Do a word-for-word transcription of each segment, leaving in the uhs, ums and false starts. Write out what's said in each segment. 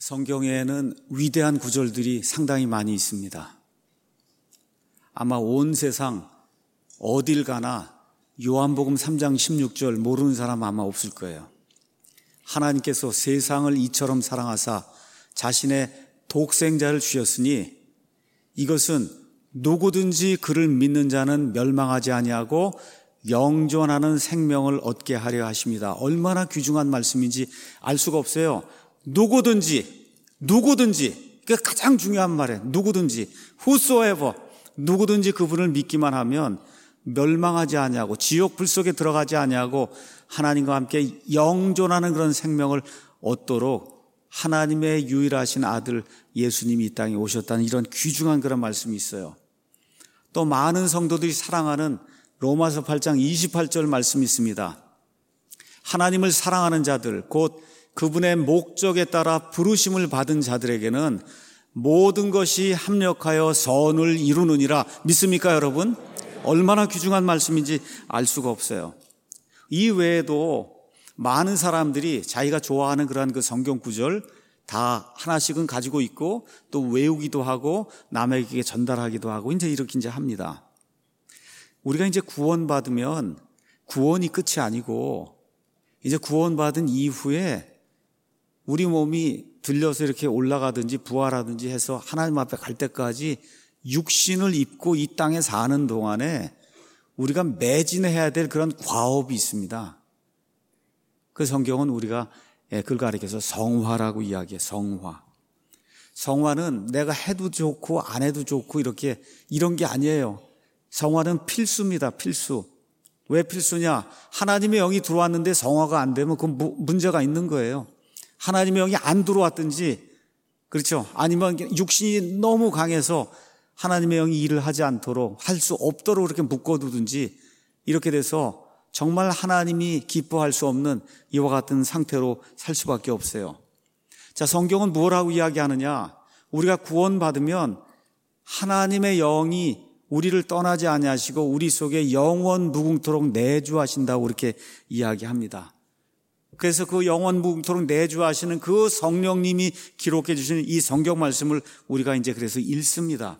성경에는 위대한 구절들이 상당히 많이 있습니다. 아마 온 세상 어딜 가나 요한복음 삼 장 십육 절 모르는 사람 아마 없을 거예요. 하나님께서 세상을 이처럼 사랑하사 자신의 독생자를 주셨으니 이것은 누구든지 그를 믿는 자는 멸망하지 아니하고 영존하는 생명을 얻게 하려 하십니다. 얼마나 귀중한 말씀인지 알 수가 없어요. 누구든지, 누구든지, 그게 가장 중요한 말이에요. 누구든지, whosoever, 누구든지 그분을 믿기만 하면 멸망하지 아니하고 지옥 불 속에 들어가지 아니하고 하나님과 함께 영존하는 그런 생명을 얻도록 하나님의 유일하신 아들 예수님이 이 땅에 오셨다는 이런 귀중한 그런 말씀이 있어요. 또 많은 성도들이 사랑하는 로마서 팔 장 이십팔 절 말씀이 있습니다. 하나님을 사랑하는 자들, 곧 그분의 목적에 따라 부르심을 받은 자들에게는 모든 것이 합력하여 선을 이루느니라. 믿습니까, 여러분? 얼마나 귀중한 말씀인지 알 수가 없어요. 이 외에도 많은 사람들이 자기가 좋아하는 그러한 그 성경 구절 다 하나씩은 가지고 있고 또 외우기도 하고 남에게 전달하기도 하고 이제 이렇게 이제 합니다. 우리가 이제 구원받으면 구원이 끝이 아니고 이제 구원받은 이후에 우리 몸이 들려서 이렇게 올라가든지 부활하든지 해서 하나님 앞에 갈 때까지 육신을 입고 이 땅에 사는 동안에 우리가 매진해야 될 그런 과업이 있습니다. 그 성경은 우리가 그걸 가리켜서 성화라고 이야기해요. 성화. 성화는 내가 해도 좋고 안 해도 좋고 이렇게 이런 게 아니에요. 성화는 필수입니다. 필수. 왜 필수냐? 하나님의 영이 들어왔는데 성화가 안 되면 그건 문제가 있는 거예요. 하나님의 영이 안 들어왔든지, 그렇죠? 아니면 육신이 너무 강해서 하나님의 영이 일을 하지 않도록 할 수 없도록 이렇게 묶어두든지 이렇게 돼서 정말 하나님이 기뻐할 수 없는 이와 같은 상태로 살 수밖에 없어요. 자, 성경은 뭐라고 이야기하느냐? 우리가 구원받으면 하나님의 영이 우리를 떠나지 아니하시고 우리 속에 영원 무궁토록 내주하신다고 이렇게 이야기합니다. 그래서 그 영원 무궁토록 내주하시는 그 성령님이 기록해 주시는 이 성경 말씀을 우리가 이제 그래서 읽습니다.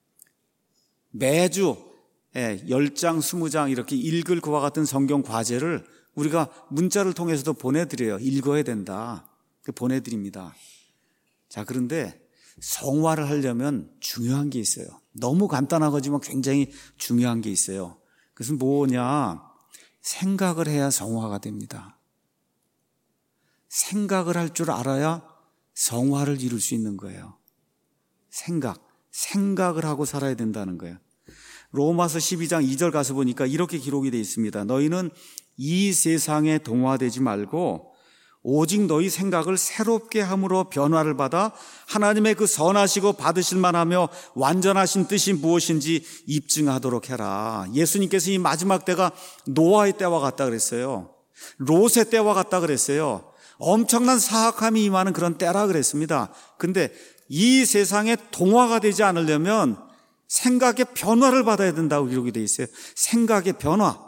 매주 열 장, 스무 장 이렇게 읽을 그와 같은 성경 과제를 우리가 문자를 통해서도 보내드려요. 읽어야 된다. 보내드립니다. 자, 그런데 성화를 하려면 중요한 게 있어요. 너무 간단하지만 굉장히 중요한 게 있어요. 그것은 뭐냐? 생각을 해야 성화가 됩니다. 생각을 할 줄 알아야 성화를 이룰 수 있는 거예요. 생각, 생각을 하고 살아야 된다는 거예요. 로마서 십이 장 이 절 가서 보니까 이렇게 기록이 되어 있습니다. 너희는 이 세상에 동화되지 말고 오직 너희 생각을 새롭게 함으로 변화를 받아 하나님의 그 선하시고 받으실 만하며 완전하신 뜻이 무엇인지 입증하도록 해라. 예수님께서 이 마지막 때가 노아의 때와 같다 그랬어요. 롯의 때와 같다 그랬어요. 엄청난 사악함이 임하는 그런 때라 그랬습니다. 근데 이 세상에 동화가 되지 않으려면 생각의 변화를 받아야 된다고 기록이 되어 있어요. 생각의 변화.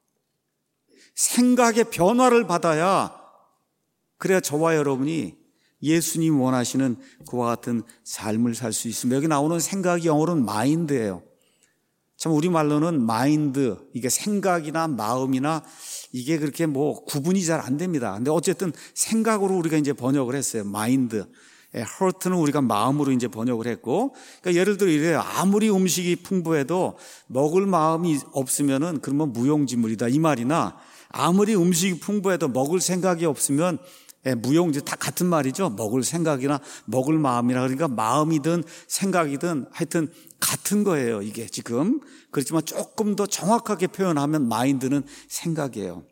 생각의 변화를 받아야 그래야 저와 여러분이 예수님 원하시는 그와 같은 삶을 살 수 있습니다. 여기 나오는 생각이 영어로는 마인드예요. 참 우리말로는 마인드, 이게 생각이나 마음이나 이게 그렇게 뭐 구분이 잘 안 됩니다. 근데 어쨌든 생각으로 우리가 이제 번역을 했어요. 마인드. heart는 우리가 마음으로 이제 번역을 했고, 그러니까 예를 들어 이래요. 아무리 음식이 풍부해도 먹을 마음이 없으면은 그러면 무용지물이다 이 말이나, 아무리 음식이 풍부해도 먹을 생각이 없으면 무용지 다 같은 말이죠. 먹을 생각이나 먹을 마음이나, 그러니까 마음이든 생각이든 하여튼 같은 거예요. 이게 지금 그렇지만 조금 더 정확하게 표현하면 마인드는 생각이에요.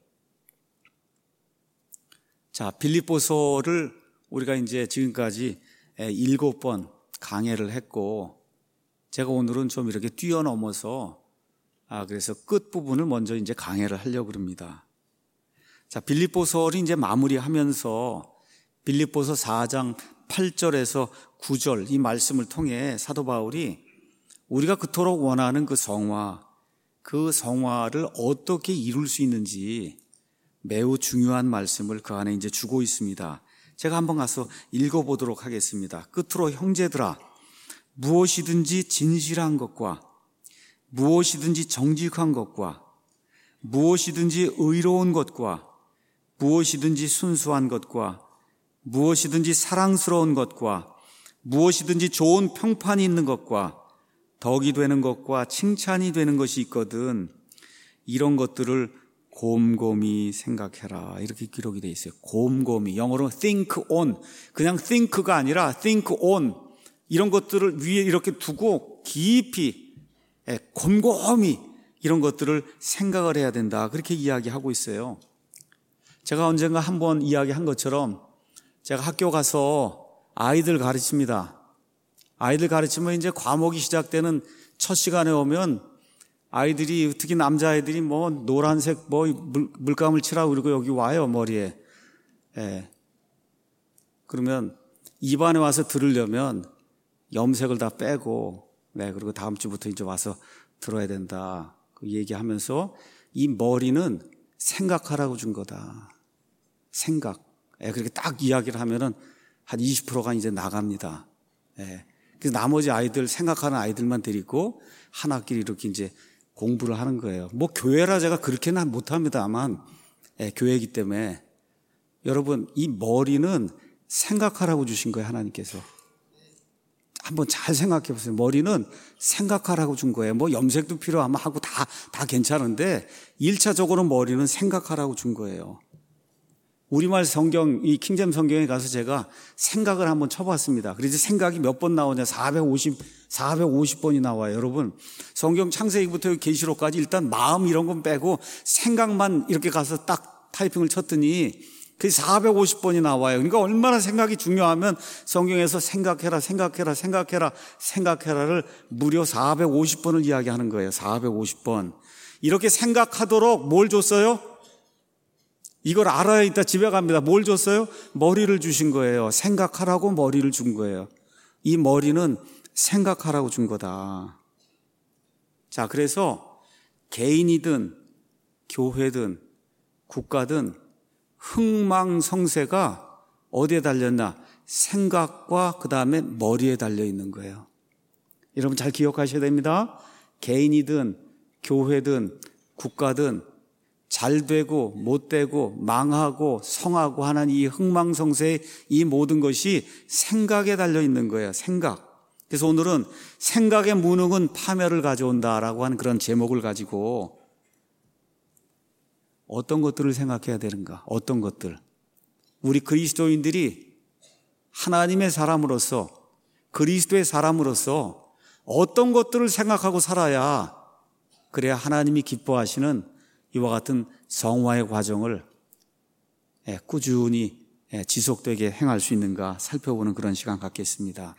자, 빌립보서를 우리가 이제 지금까지 일곱 번 강해를 했고, 제가 오늘은 좀 이렇게 뛰어넘어서 아 그래서 끝 부분을 먼저 이제 강해를 하려고 합니다. 자, 빌립보서를 이제 마무리하면서 빌립보서 사 장 팔 절에서 구 절 이 말씀을 통해 사도 바울이 우리가 그토록 원하는 그 성화, 그 성화를 어떻게 이룰 수 있는지 매우 중요한 말씀을 그 안에 이제 주고 있습니다. 제가 한번 가서 읽어보도록 하겠습니다. 끝으로 형제들아, 무엇이든지 진실한 것과 무엇이든지 정직한 것과 무엇이든지 의로운 것과 무엇이든지 순수한 것과 무엇이든지 사랑스러운 것과 무엇이든지 좋은 평판이 있는 것과 덕이 되는 것과 칭찬이 되는 것이 있거든 이런 것들을 곰곰이 생각해라. 이렇게 기록이 되어 있어요. 곰곰이. 영어로 think on. 그냥 think가 아니라 think on. 이런 것들을 위에 이렇게 두고 깊이 곰곰이 이런 것들을 생각을 해야 된다. 그렇게 이야기하고 있어요. 제가 언젠가 한번 이야기한 것처럼 제가 학교 가서 아이들 가르칩니다. 아이들 가르치면 이제 과목이 시작되는 첫 시간에 오면 아이들이, 특히 남자아이들이 뭐 노란색 뭐 물, 물감을 칠하고 그러고 여기 와요, 머리에. 예. 그러면 입안에 와서 들으려면 염색을 다 빼고, 네, 그리고 다음 주부터 이제 와서 들어야 된다. 그 얘기하면서 이 머리는 생각하라고 준 거다. 생각. 예, 그렇게 딱 이야기를 하면은 한 이십 퍼센트가 이제 나갑니다. 예. 그래서 나머지 아이들, 생각하는 아이들만 데리고 한 학기를 이렇게 이제 공부를 하는 거예요. 뭐 교회라 제가 그렇게는 못합니다만, 예, 교회이기 때문에. 여러분, 이 머리는 생각하라고 주신 거예요, 하나님께서. 한번 잘 생각해 보세요. 머리는 생각하라고 준 거예요. 뭐 염색도 필요하면 하고 다, 다 괜찮은데 일 차적으로 머리는 생각하라고 준 거예요. 우리말 성경, 이 킹잼 성경에 가서 제가 생각을 한번 쳐봤습니다. 그래서 생각이 몇 번 나오냐? 사백오십, 사백오십 번이 나와요. 여러분, 성경 창세기부터 계시록까지 일단 마음 이런 건 빼고 생각만 이렇게 가서 딱 타이핑을 쳤더니 그게 사백오십 번이 나와요. 그러니까 얼마나 생각이 중요하면 성경에서 생각해라, 생각해라, 생각해라, 생각해라를 무려 사백오십 번을 이야기하는 거예요. 사백오십 번. 이렇게 생각하도록 뭘 줬어요? 이걸 알아야 이따 집에 갑니다. 뭘 줬어요? 머리를 주신 거예요. 생각하라고 머리를 준 거예요. 이 머리는 생각하라고 준 거다. 자, 그래서 개인이든 교회든 국가든 흥망성쇠가 어디에 달렸나? 생각과 그 다음에 머리에 달려 있는 거예요. 여러분 잘 기억하셔야 됩니다. 개인이든 교회든 국가든 잘 되고 못 되고 망하고 성하고 하는 이 흥망성쇠의 이 모든 것이 생각에 달려 있는 거예요. 생각. 그래서 오늘은 생각의 무능은 파멸을 가져온다라고 하는 그런 제목을 가지고 어떤 것들을 생각해야 되는가? 어떤 것들? 우리 그리스도인들이 하나님의 사람으로서, 그리스도의 사람으로서 어떤 것들을 생각하고 살아야 그래야 하나님이 기뻐하시는 이와 같은 성화의 과정을 꾸준히 지속되게 행할 수 있는가 살펴보는 그런 시간 갖겠습니다.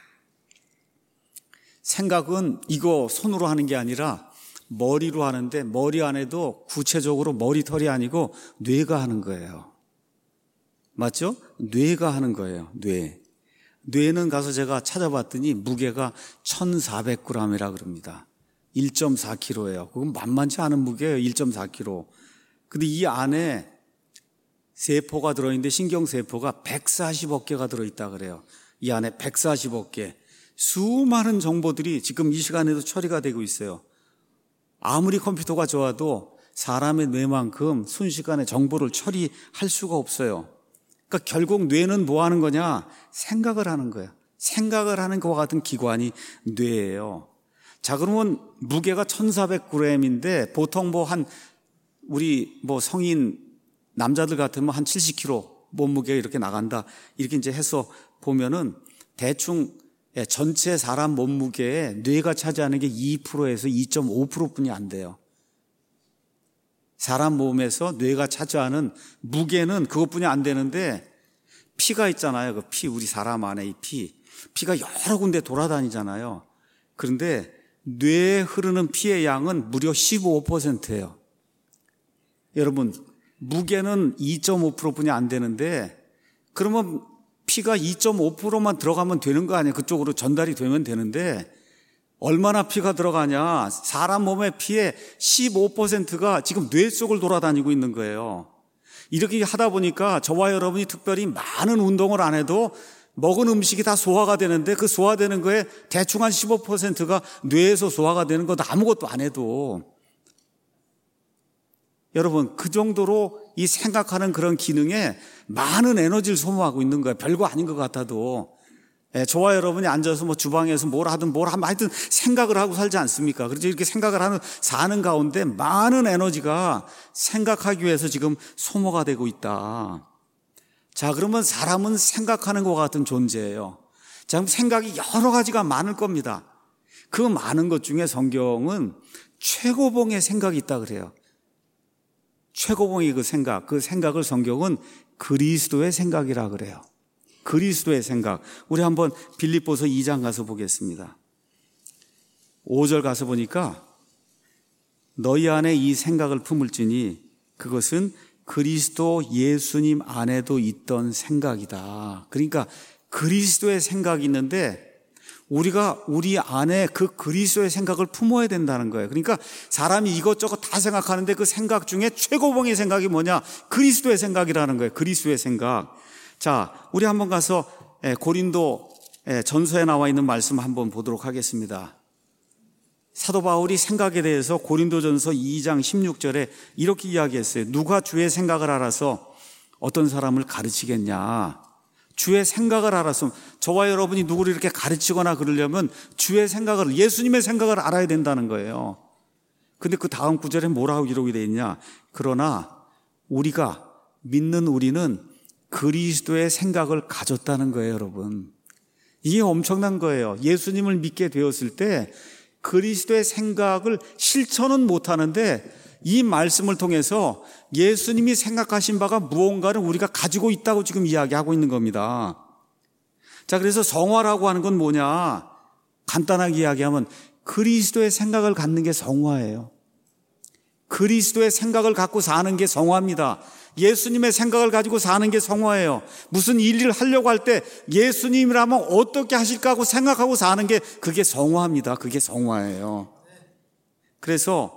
생각은 이거 손으로 하는 게 아니라 머리로 하는데 머리 안에도 구체적으로 머리털이 아니고 뇌가 하는 거예요. 맞죠? 뇌가 하는 거예요. 뇌. 뇌는 가서 제가 찾아봤더니 무게가 천사백 그램이라 그럽니다. 일 점 사 킬로그램예요. 그건 만만치 않은 무게예요. 일 점 사 킬로그램. 근데 이 안에 세포가 들어있는데 신경세포가 백사십억 개가 들어있다 그래요. 이 안에 백사십억 개. 수많은 정보들이 지금 이 시간에도 처리가 되고 있어요. 아무리 컴퓨터가 좋아도 사람의 뇌만큼 순식간에 정보를 처리할 수가 없어요. 그러니까 결국 뇌는 뭐 하는 거냐? 생각을 하는 거예요. 생각을 하는 것과 같은 기관이 뇌예요. 자, 그러면 무게가 천사백 그램인데 보통 뭐 한 우리 뭐 성인 남자들 같으면 한 칠십 킬로그램 몸무게가 이렇게 나간다. 이렇게 이제 해서 보면은 대충 전체 사람 몸무게에 뇌가 차지하는 게 이 퍼센트에서 이 점 오 퍼센트 뿐이 안 돼요. 사람 몸에서 뇌가 차지하는 무게는 그것뿐이 안 되는데 피가 있잖아요. 그 피, 우리 사람 안에 이 피. 피가 여러 군데 돌아다니잖아요. 그런데 뇌에 흐르는 피의 양은 무려 십오 퍼센트예요. 여러분, 무게는 이 점 오 퍼센트 뿐이 안 되는데 그러면 피가 이 점 오 퍼센트만 들어가면 되는 거 아니에요? 그쪽으로 전달이 되면 되는데 얼마나 피가 들어가냐? 사람 몸의 피의 십오 퍼센트가 지금 뇌 속을 돌아다니고 있는 거예요. 이렇게 하다 보니까 저와 여러분이 특별히 많은 운동을 안 해도 먹은 음식이 다 소화가 되는데 그 소화되는 거에 대충 한 십오 퍼센트가 뇌에서 소화가 되는 것도 아무것도 안 해도 여러분 그 정도로 이 생각하는 그런 기능에 많은 에너지를 소모하고 있는 거예요. 별거 아닌 것 같아도. 예, 저와 여러분이 앉아서 뭐 주방에서 뭘 하든 뭘 하면 하여튼 생각을 하고 살지 않습니까? 그래서 이렇게 생각을 하는, 사는 가운데 많은 에너지가 생각하기 위해서 지금 소모가 되고 있다. 자, 그러면 사람은 생각하는 것 같은 존재예요. 자, 생각이 여러 가지가 많을 겁니다. 그 많은 것 중에 성경은 최고봉의 생각이 있다 그래요. 최고봉의 그 생각, 그 생각을 성경은 그리스도의 생각이라 그래요. 그리스도의 생각. 우리 한번 빌립보서 이 장 가서 보겠습니다. 오 절 가서 보니까 너희 안에 이 생각을 품을지니 그것은 그리스도 예수님 안에도 있던 생각이다. 그러니까 그리스도의 생각이 있는데 우리가 우리 안에 그 그리스도의 생각을 품어야 된다는 거예요. 그러니까 사람이 이것저것 다 생각하는데 그 생각 중에 최고봉의 생각이 뭐냐? 그리스도의 생각이라는 거예요. 그리스도의 생각. 자, 우리 한번 가서 고린도 전서에 나와 있는 말씀 한번 보도록 하겠습니다. 사도 바울이 생각에 대해서 고린도전서 이 장 십육 절에 이렇게 이야기했어요. 누가 주의 생각을 알아서 어떤 사람을 가르치겠냐? 주의 생각을 알았으면, 저와 여러분이 누구를 이렇게 가르치거나 그러려면 주의 생각을, 예수님의 생각을 알아야 된다는 거예요. 근데 그 다음 구절에 뭐라고 기록이 되어 있냐? 그러나 우리가 믿는 우리는 그리스도의 생각을 가졌다는 거예요, 여러분. 이게 엄청난 거예요. 예수님을 믿게 되었을 때 그리스도의 생각을 실천은 못하는데 이 말씀을 통해서 예수님이 생각하신 바가 무언가를 우리가 가지고 있다고 지금 이야기하고 있는 겁니다. 자, 그래서 성화라고 하는 건 뭐냐? 간단하게 이야기하면 그리스도의 생각을 갖는 게 성화예요. 그리스도의 생각을 갖고 사는 게 성화입니다. 예수님의 생각을 가지고 사는 게 성화예요. 무슨 일을 하려고 할 때 예수님이라면 어떻게 하실까 하고 생각하고 사는 게 그게 성화입니다. 그게 성화예요. 그래서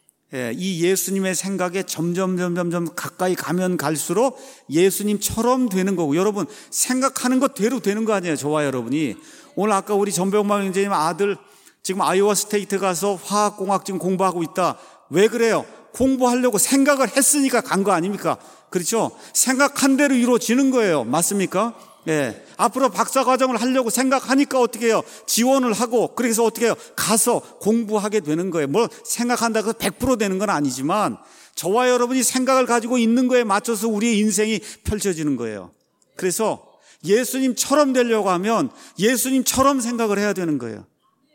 이 예수님의 생각에 점점 점점 점 가까이 가면 갈수록 예수님처럼 되는 거고, 여러분 생각하는 것대로 되는 거 아니에요. 저와 여러분이. 오늘 아까 우리 전병만 형제님 아들 지금 아이오와 스테이트 가서 화학공학 지금 공부하고 있다. 왜 그래요? 공부하려고 생각을 했으니까 간 거 아닙니까? 그렇죠? 생각한 대로 이루어지는 거예요. 맞습니까? 예. 앞으로 박사과정을 하려고 생각하니까 어떻게 해요? 지원을 하고, 그래서 어떻게 해요? 가서 공부하게 되는 거예요. 뭐 생각한다고 해서 백 퍼센트 되는 건 아니지만 저와 여러분이 생각을 가지고 있는 거에 맞춰서 우리의 인생이 펼쳐지는 거예요. 그래서 예수님처럼 되려고 하면 예수님처럼 생각을 해야 되는 거예요.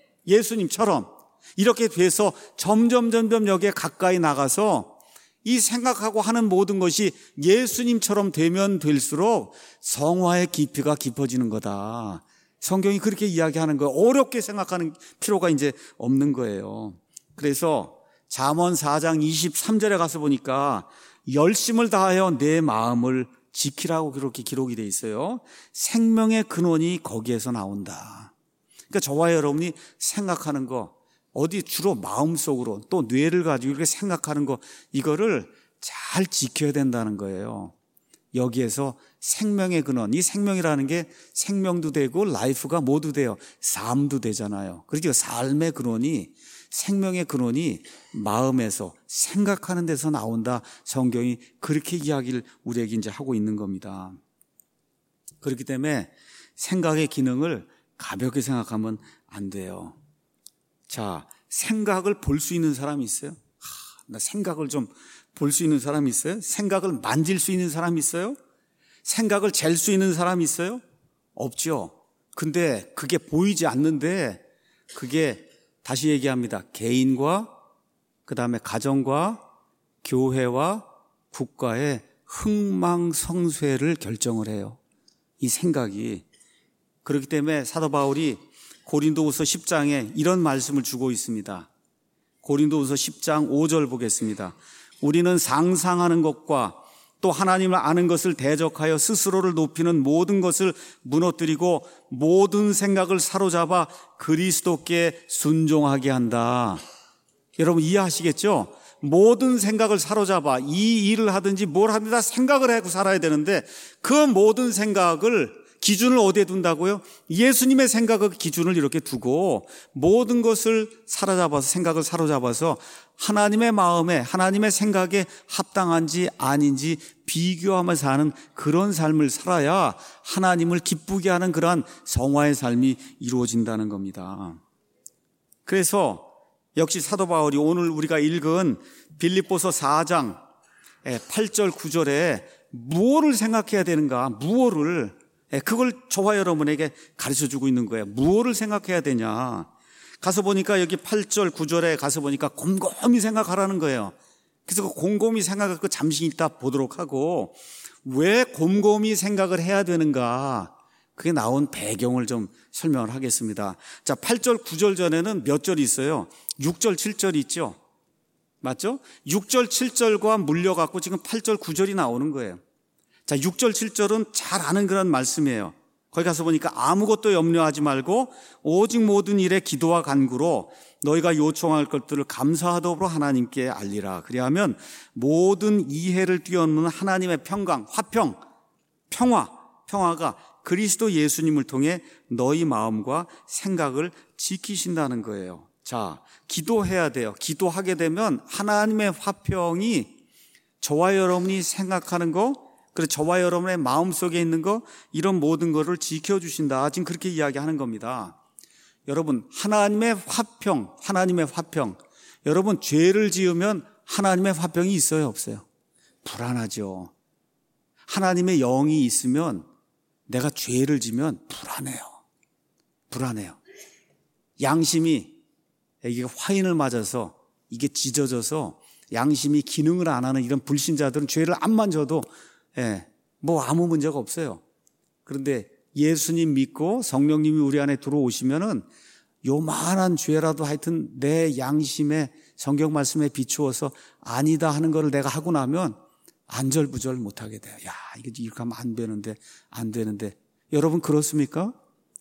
예수님처럼. 이렇게 돼서 점점 점점 여기에 가까이 나가서 이 생각하고 하는 모든 것이 예수님처럼 되면 될수록 성화의 깊이가 깊어지는 거다. 성경이 그렇게 이야기하는 거예요. 어렵게 생각하는 필요가 이제 없는 거예요. 그래서 잠언 사 장 이십삼 절에 가서 보니까 열심을 다하여 내 마음을 지키라고 그렇게 기록이 돼 있어요. 생명의 근원이 거기에서 나온다. 그러니까 저와 여러분이 생각하는 거, 어디 주로 마음속으로 또 뇌를 가지고 이렇게 생각하는 거, 이거를 잘 지켜야 된다는 거예요. 여기에서 생명의 근원, 이 생명이라는 게 생명도 되고 라이프가 모두 돼요. 삶도 되잖아요. 그렇죠. 삶의 근원이, 생명의 근원이 마음에서, 생각하는 데서 나온다. 성경이 그렇게 이야기를 우리에게 이제 하고 있는 겁니다. 그렇기 때문에 생각의 기능을 가볍게 생각하면 안 돼요. 자, 생각을 볼 수 있는 사람이 있어요? 하, 나 생각을 좀 볼 수 있는 사람이 있어요? 생각을 만질 수 있는 사람이 있어요? 생각을 잴 수 있는 사람이 있어요? 없죠. 근데 그게 보이지 않는데, 그게 다시 얘기합니다. 개인과 그 다음에 가정과 교회와 국가의 흥망성쇠를 결정을 해요. 이 생각이. 그렇기 때문에 사도 바울이 고린도후서 십 장에 이런 말씀을 주고 있습니다. 고린도후서 십 장 오 절 보겠습니다. 우리는 상상하는 것과 또 하나님을 아는 것을 대적하여 스스로를 높이는 모든 것을 무너뜨리고 모든 생각을 사로잡아 그리스도께 순종하게 한다. 여러분 이해하시겠죠? 모든 생각을 사로잡아 이 일을 하든지 뭘 하든지 다 생각을 하고 살아야 되는데 그 모든 생각을 기준을 어디에 둔다고요? 예수님의 생각의 기준을 이렇게 두고 모든 것을 사로잡아서 생각을 사로잡아서 하나님의 마음에 하나님의 생각에 합당한지 아닌지 비교하면서 사는 그런 삶을 살아야 하나님을 기쁘게 하는 그러한 성화의 삶이 이루어진다는 겁니다. 그래서 역시 사도 바울이 오늘 우리가 읽은 빌립보서 사 장 팔 절 구 절에 무엇을 생각해야 되는가, 무엇을, 그걸 저와 여러분에게 가르쳐주고 있는 거예요. 무엇을 생각해야 되냐. 가서 보니까 여기 팔 절 구 절에 가서 보니까 곰곰이 생각하라는 거예요. 그래서 그 곰곰이 생각을 그 잠시 이따 보도록 하고, 왜 곰곰이 생각을 해야 되는가, 그게 나온 배경을 좀 설명을 하겠습니다. 자, 팔 절 구 절 전에는 몇 절이 있어요? 육 절 칠 절이 있죠. 맞죠? 육 절 칠 절과 물려갖고 지금 팔 절 구 절이 나오는 거예요. 자, 육 절 칠 절은 잘 아는 그런 말씀이에요. 거기 가서 보니까 아무것도 염려하지 말고 오직 모든 일에 기도와 간구로 너희가 요청할 것들을 감사하도록 하나님께 알리라. 그리하면 모든 이해를 뛰어넘는 하나님의 평강, 화평, 평화, 평화가 그리스도 예수님을 통해 너희 마음과 생각을 지키신다는 거예요. 자, 기도해야 돼요. 기도하게 되면 하나님의 화평이 저와 여러분이 생각하는 거, 그리고 저와 여러분의 마음속에 있는 거, 이런 모든 것을 지켜주신다. 지금 그렇게 이야기하는 겁니다. 여러분, 하나님의 화평, 하나님의 화평. 여러분, 죄를 지으면 하나님의 화평이 있어요, 없어요? 불안하죠. 하나님의 영이 있으면 내가 죄를 지면 불안해요. 불안해요. 양심이, 이게 화인을 맞아서 이게 찢어져서 양심이 기능을 안 하는 이런 불신자들은 죄를 안 만져도 예, 뭐 아무 문제가 없어요. 그런데 예수님 믿고 성령님이 우리 안에 들어오시면은 요만한 죄라도 하여튼 내 양심에 성경 말씀에 비추어서 아니다 하는 거를 내가 하고 나면 안절부절 못하게 돼요. 야, 이게 이렇게 하면 안 되는데, 안 되는데. 여러분 그렇습니까?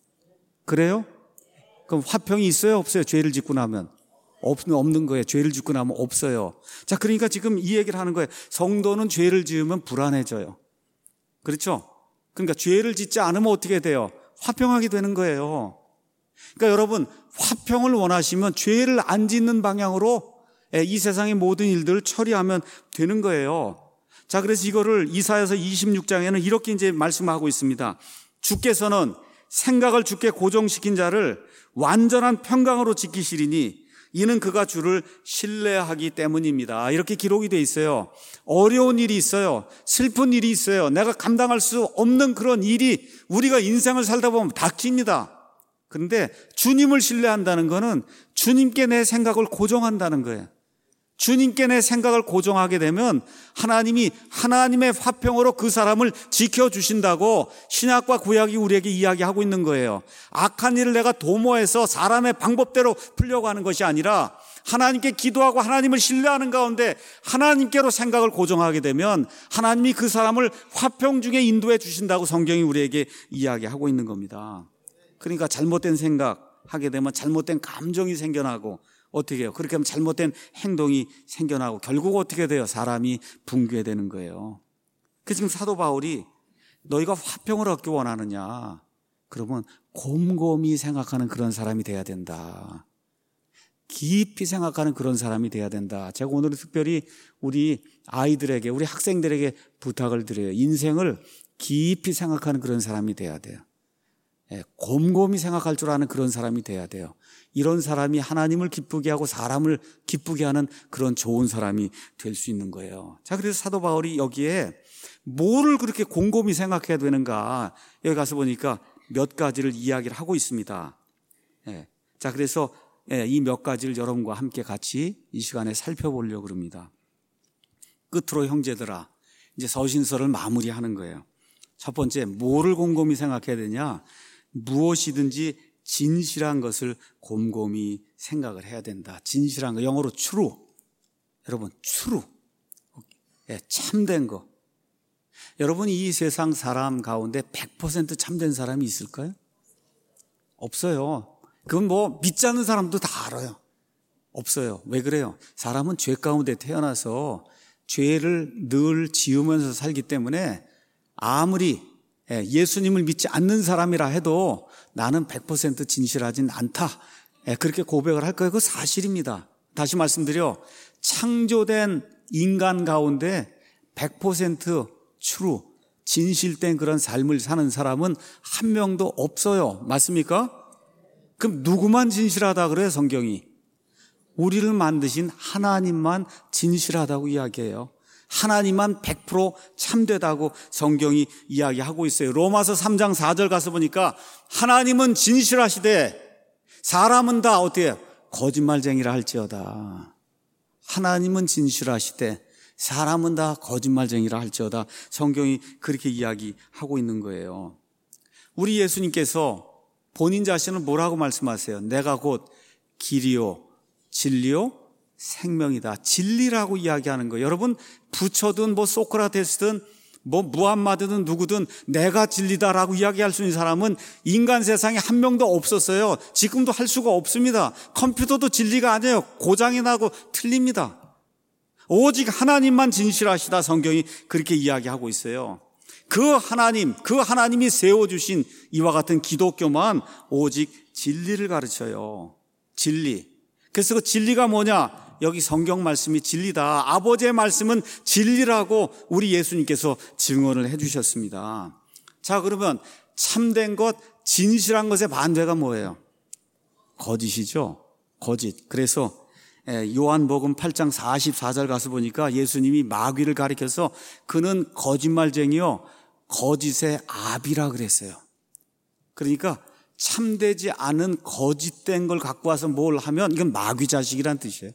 그래요? 그럼 화평이 있어요, 없어요? 죄를 짓고 나면? 없, 없는 거예요. 죄를 짓고 나면 없어요. 자, 그러니까 지금 이 얘기를 하는 거예요. 성도는 죄를 지으면 불안해져요. 그렇죠? 그러니까 죄를 짓지 않으면 어떻게 돼요? 화평하게 되는 거예요. 그러니까 여러분, 화평을 원하시면 죄를 안 짓는 방향으로 이 세상의 모든 일들을 처리하면 되는 거예요. 자, 그래서 이거를 이사야서 이십육 장에는 이렇게 이제 말씀하고 있습니다. 주께서는 생각을 주께 고정시킨 자를 완전한 평강으로 지키시리니 이는 그가 주를 신뢰하기 때문입니다. 이렇게 기록이 돼 있어요. 어려운 일이 있어요. 슬픈 일이 있어요. 내가 감당할 수 없는 그런 일이 우리가 인생을 살다 보면 닥칩니다. 그런데 주님을 신뢰한다는 것은 주님께 내 생각을 고정한다는 거예요. 주님께 내 생각을 고정하게 되면 하나님이 하나님의 화평으로 그 사람을 지켜주신다고 신약과 구약이 우리에게 이야기하고 있는 거예요. 악한 일을 내가 도모해서 사람의 방법대로 풀려고 하는 것이 아니라 하나님께 기도하고 하나님을 신뢰하는 가운데 하나님께로 생각을 고정하게 되면 하나님이 그 사람을 화평 중에 인도해 주신다고 성경이 우리에게 이야기하고 있는 겁니다. 그러니까 잘못된 생각 하게 되면 잘못된 감정이 생겨나고 어떻게 해요? 그렇게 하면 잘못된 행동이 생겨나고 결국 어떻게 돼요? 사람이 붕괴되는 거예요. 그래서 지금 사도 바울이 너희가 화평을 얻기 원하느냐? 그러면 곰곰이 생각하는 그런 사람이 돼야 된다. 깊이 생각하는 그런 사람이 돼야 된다. 제가 오늘은 특별히 우리 아이들에게, 우리 학생들에게 부탁을 드려요. 인생을 깊이 생각하는 그런 사람이 돼야 돼요. 예, 곰곰이 생각할 줄 아는 그런 사람이 돼야 돼요. 이런 사람이 하나님을 기쁘게 하고 사람을 기쁘게 하는 그런 좋은 사람이 될 수 있는 거예요. 자, 그래서 사도 바울이 여기에 뭐를 그렇게 곰곰이 생각해야 되는가, 여기 가서 보니까 몇 가지를 이야기를 하고 있습니다. 예, 자, 그래서 예, 이 몇 가지를 여러분과 함께 같이 이 시간에 살펴보려고 합니다. 끝으로 형제들아, 이제 서신서를 마무리하는 거예요. 첫 번째, 뭐를 곰곰이 생각해야 되냐? 무엇이든지 진실한 것을 곰곰이 생각을 해야 된다. 진실한 거, 영어로 true. 여러분, true. 예, 참된 거. 여러분, 이 세상 사람 가운데 백 퍼센트 참된 사람이 있을까요? 없어요. 그건 뭐 믿지 않는 사람도 다 알아요. 없어요. 왜 그래요? 사람은 죄 가운데 태어나서 죄를 늘 지으면서 살기 때문에 아무리 예수님을 믿지 않는 사람이라 해도 나는 백 퍼센트 진실하진 않다, 그렇게 고백을 할 거예요. 그거 사실입니다. 다시 말씀드려, 창조된 인간 가운데 백 퍼센트 true, 진실된 그런 삶을 사는 사람은 한 명도 없어요. 맞습니까? 그럼 누구만 진실하다 그래요, 성경이? 우리를 만드신 하나님만 진실하다고 이야기해요. 하나님만 백 퍼센트 참되다고 성경이 이야기하고 있어요. 로마서 삼 장 사 절 가서 보니까 하나님은 진실하시되 사람은 다 어떻게 해요? 거짓말쟁이라 할지어다. 하나님은 진실하시되 사람은 다 거짓말쟁이라 할지어다. 성경이 그렇게 이야기하고 있는 거예요. 우리 예수님께서 본인 자신을 뭐라고 말씀하세요? 내가 곧 길이요 진리요 생명이다. 진리라고 이야기하는 거예요. 여러분, 부처든 뭐 소크라테스든 뭐 무함마드든 누구든 내가 진리다라고 이야기할 수 있는 사람은 인간 세상에 한 명도 없었어요. 지금도 할 수가 없습니다. 컴퓨터도 진리가 아니에요. 고장이 나고 틀립니다. 오직 하나님만 진실하시다. 성경이 그렇게 이야기하고 있어요. 그 하나님, 그 하나님이 세워주신 이와 같은 기독교만 오직 진리를 가르쳐요. 진리. 그래서 그 진리가 뭐냐? 여기 성경 말씀이 진리다. 아버지의 말씀은 진리라고 우리 예수님께서 증언을 해주셨습니다. 자, 그러면 참된 것, 진실한 것의 반대가 뭐예요? 거짓이죠. 거짓. 그래서 요한복음 팔 장 사십사 절 가서 보니까 예수님이 마귀를 가리켜서 그는 거짓말쟁이요 거짓의 아비라 그랬어요. 그러니까 참되지 않은 거짓된 걸 갖고 와서 뭘 하면 이건 마귀 자식이란 뜻이에요.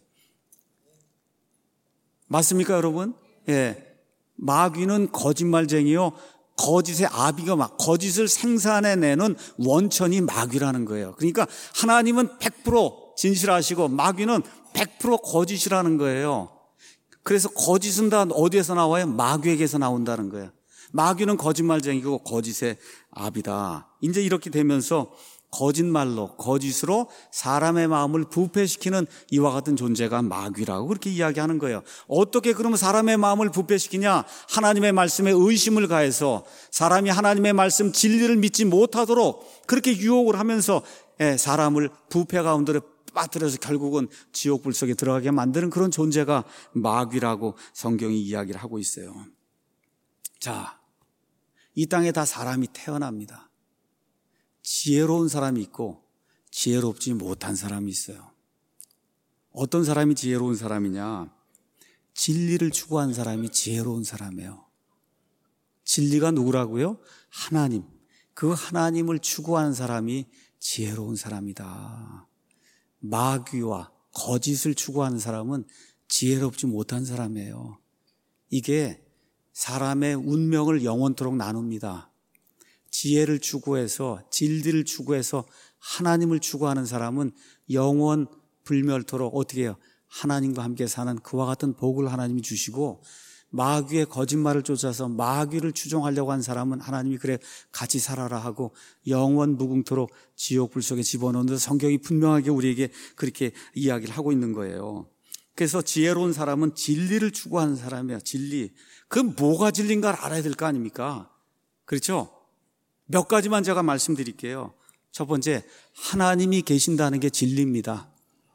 맞습니까, 여러분? 예. 마귀는 거짓말쟁이요 거짓의 아비가 막 거짓을 생산해내는 원천이 마귀라는 거예요. 그러니까 하나님은 백 퍼센트 진실하시고 마귀는 백 퍼센트 거짓이라는 거예요. 그래서 거짓은 다 어디에서 나와요? 마귀에게서 나온다는 거예요. 마귀는 거짓말쟁이고 거짓의 아비다. 이제 이렇게 되면서 거짓말로, 거짓으로 사람의 마음을 부패시키는 이와 같은 존재가 마귀라고 그렇게 이야기하는 거예요. 어떻게 그러면 사람의 마음을 부패시키냐? 하나님의 말씀에 의심을 가해서 사람이 하나님의 말씀 진리를 믿지 못하도록 그렇게 유혹을 하면서 사람을 부패 가운데로 빠뜨려서 결국은 지옥불 속에 들어가게 만드는 그런 존재가 마귀라고 성경이 이야기를 하고 있어요. 자, 이 땅에 다 사람이 태어납니다. 지혜로운 사람이 있고 지혜롭지 못한 사람이 있어요. 어떤 사람이 지혜로운 사람이냐? 진리를 추구한 사람이 지혜로운 사람이에요. 진리가 누구라고요? 하나님. 그 하나님을 추구하는 사람이 지혜로운 사람이다. 마귀와 거짓을 추구하는 사람은 지혜롭지 못한 사람이에요. 이게 사람의 운명을 영원토록 나눕니다. 지혜를 추구해서 진리를 추구해서 하나님을 추구하는 사람은 영원 불멸토록 어떻게 해요? 하나님과 함께 사는 그와 같은 복을 하나님이 주시고, 마귀의 거짓말을 쫓아서 마귀를 추종하려고 한 사람은 하나님이 그래 같이 살아라 하고 영원 무궁토록 지옥불 속에 집어넣는 성경이 분명하게 우리에게 그렇게 이야기를 하고 있는 거예요. 그래서 지혜로운 사람은 진리를 추구하는 사람이야. 진리. 그 뭐가 진리인가를 알아야 될 거 아닙니까? 그렇죠? 몇 가지만 제가 말씀드릴게요. 첫 번째, 하나님이 계신다는 게 진리입니다.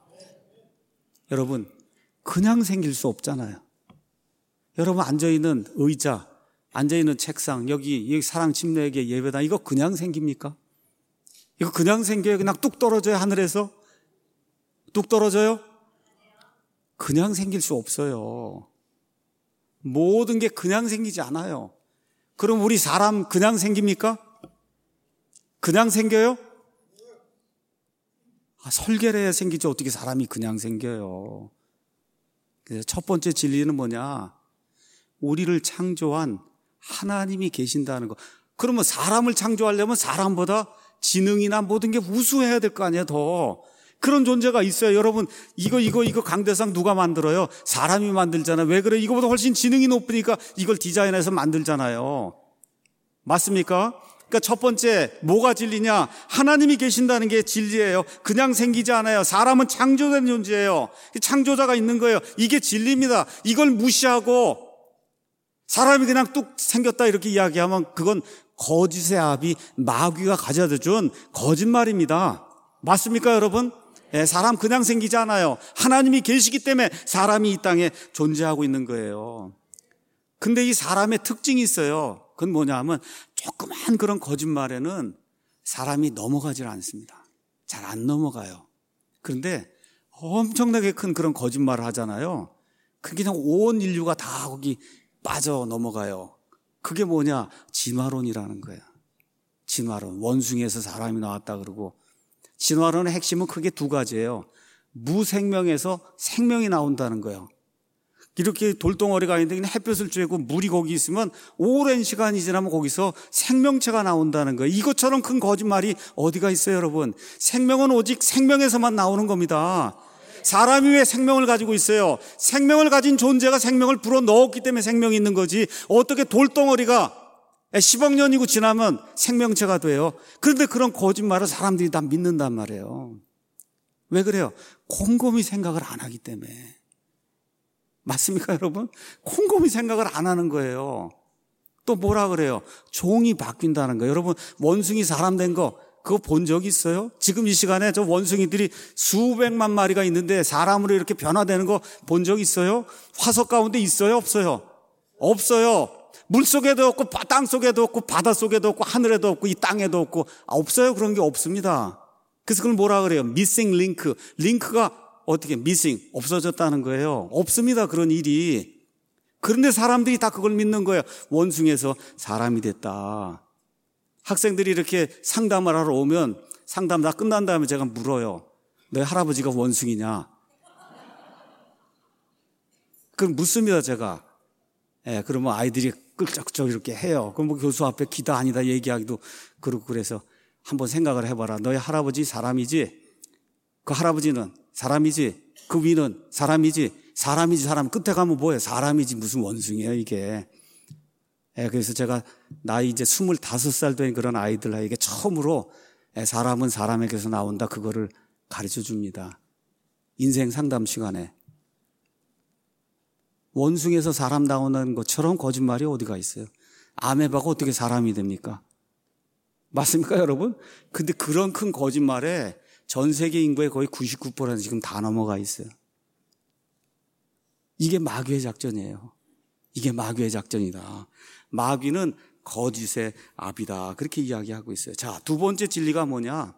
여러분, 그냥 생길 수 없잖아요. 여러분, 앉아있는 의자, 앉아있는 책상, 여기, 여기 사랑 침례에게 예배당, 이거 그냥 생깁니까? 이거 그냥 생겨요? 그냥 뚝 떨어져요? 하늘에서? 뚝 떨어져요? 그냥 생길 수 없어요. 모든 게 그냥 생기지 않아요. 그럼 우리 사람 그냥 생깁니까? 그냥 생겨요? 아, 설계를 해야 생기지 어떻게 사람이 그냥 생겨요. 그래서 첫 번째 진리는 뭐냐? 우리를 창조한 하나님이 계신다는 거. 그러면 사람을 창조하려면 사람보다 지능이나 모든 게 우수해야 될 거 아니에요, 더. 그런 존재가 있어요. 여러분, 이거, 이거, 이거 강대상 누가 만들어요? 사람이 만들잖아요. 왜 그래? 이거보다 훨씬 지능이 높으니까 이걸 디자인해서 만들잖아요. 맞습니까? 그러니까 첫 번째 뭐가 진리냐? 하나님이 계신다는 게 진리예요. 그냥 생기지 않아요. 사람은 창조된 존재예요. 창조자가 있는 거예요. 이게 진리입니다. 이걸 무시하고 사람이 그냥 뚝 생겼다 이렇게 이야기하면 그건 거짓의 아비 마귀가 가져다 준 거짓말입니다. 맞습니까, 여러분? 예, 사람 그냥 생기지 않아요. 하나님이 계시기 때문에 사람이 이 땅에 존재하고 있는 거예요. 근데 이 사람의 특징이 있어요. 그건 뭐냐 하면 조그만 그런 거짓말에는 사람이 넘어가질 않습니다. 잘 안 넘어가요. 그런데 엄청나게 큰 그런 거짓말을 하잖아요. 그게 그냥 온 인류가 다 거기 빠져 넘어가요. 그게 뭐냐? 진화론이라는 거예요. 진화론. 원숭이에서 사람이 나왔다 그러고, 진화론의 핵심은 크게 두 가지예요. 무생명에서 생명이 나온다는 거예요. 이렇게 돌덩어리가 있는데 그냥 햇볕을 쬐고 물이 거기 있으면 오랜 시간이 지나면 거기서 생명체가 나온다는 거예요. 이것처럼 큰 거짓말이 어디가 있어요, 여러분? 생명은 오직 생명에서만 나오는 겁니다. 사람이 왜 생명을 가지고 있어요? 생명을 가진 존재가 생명을 불어 넣었기 때문에 생명이 있는 거지. 어떻게 돌덩어리가 십억 년이고 지나면 생명체가 돼요? 그런데 그런 거짓말을 사람들이 다 믿는단 말이에요. 왜 그래요? 곰곰이 생각을 안 하기 때문에. 맞습니까, 여러분? 곰곰이 생각을 안 하는 거예요. 또 뭐라 그래요? 종이 바뀐다는 거예요. 여러분, 원숭이 사람 된 거 그거 본 적 있어요? 지금 이 시간에 저 원숭이들이 수백만 마리가 있는데 사람으로 이렇게 변화되는 거 본 적 있어요? 화석 가운데 있어요? 없어요? 없어요. 물 속에도 없고 땅 속에도 없고 바다 속에도 없고 하늘에도 없고 이 땅에도 없고 없어요. 그런 게 없습니다. 그래서 그걸 뭐라 그래요? missing link. 링크가 어떻게 missing 없어졌다는 거예요. 없습니다. 그런 일이. 그런데 사람들이 다 그걸 믿는 거예요. 원숭이에서 사람이 됐다. 학생들이 이렇게 상담을 하러 오면 상담 다 끝난 다음에 제가 물어요. 너희 할아버지가 원숭이냐? 그럼 묻습니다, 제가. 예, 그러면 아이들이 끌적끌적 이렇게 해요. 그럼 뭐 교수 앞에 기다 아니다 얘기하기도 그렇고 그래서 한번 생각을 해봐라. 너희 할아버지 사람이지? 그 할아버지는 사람이지? 그 위는 사람이지? 사람이지 사람. 끝에 가면 뭐예요? 사람이지 무슨 원숭이에요 이게. 예, 그래서 제가 나이 이제 스물다섯 살 된 그런 아이들에게 처음으로 예, 사람은 사람에게서 나온다 그거를 가르쳐 줍니다. 인생 상담 시간에. 원숭이에서 사람 나오는 것처럼 거짓말이 어디가 있어요? 아메바가 어떻게 사람이 됩니까? 맞습니까, 여러분? 근데 그런 큰 거짓말에 전 세계 인구의 거의 구십구 퍼센트 지금 다 넘어가 있어요. 이게 마귀의 작전이에요. 이게 마귀의 작전이다. 마귀는 거짓의 아비다. 그렇게 이야기하고 있어요. 자, 두 번째 진리가 뭐냐?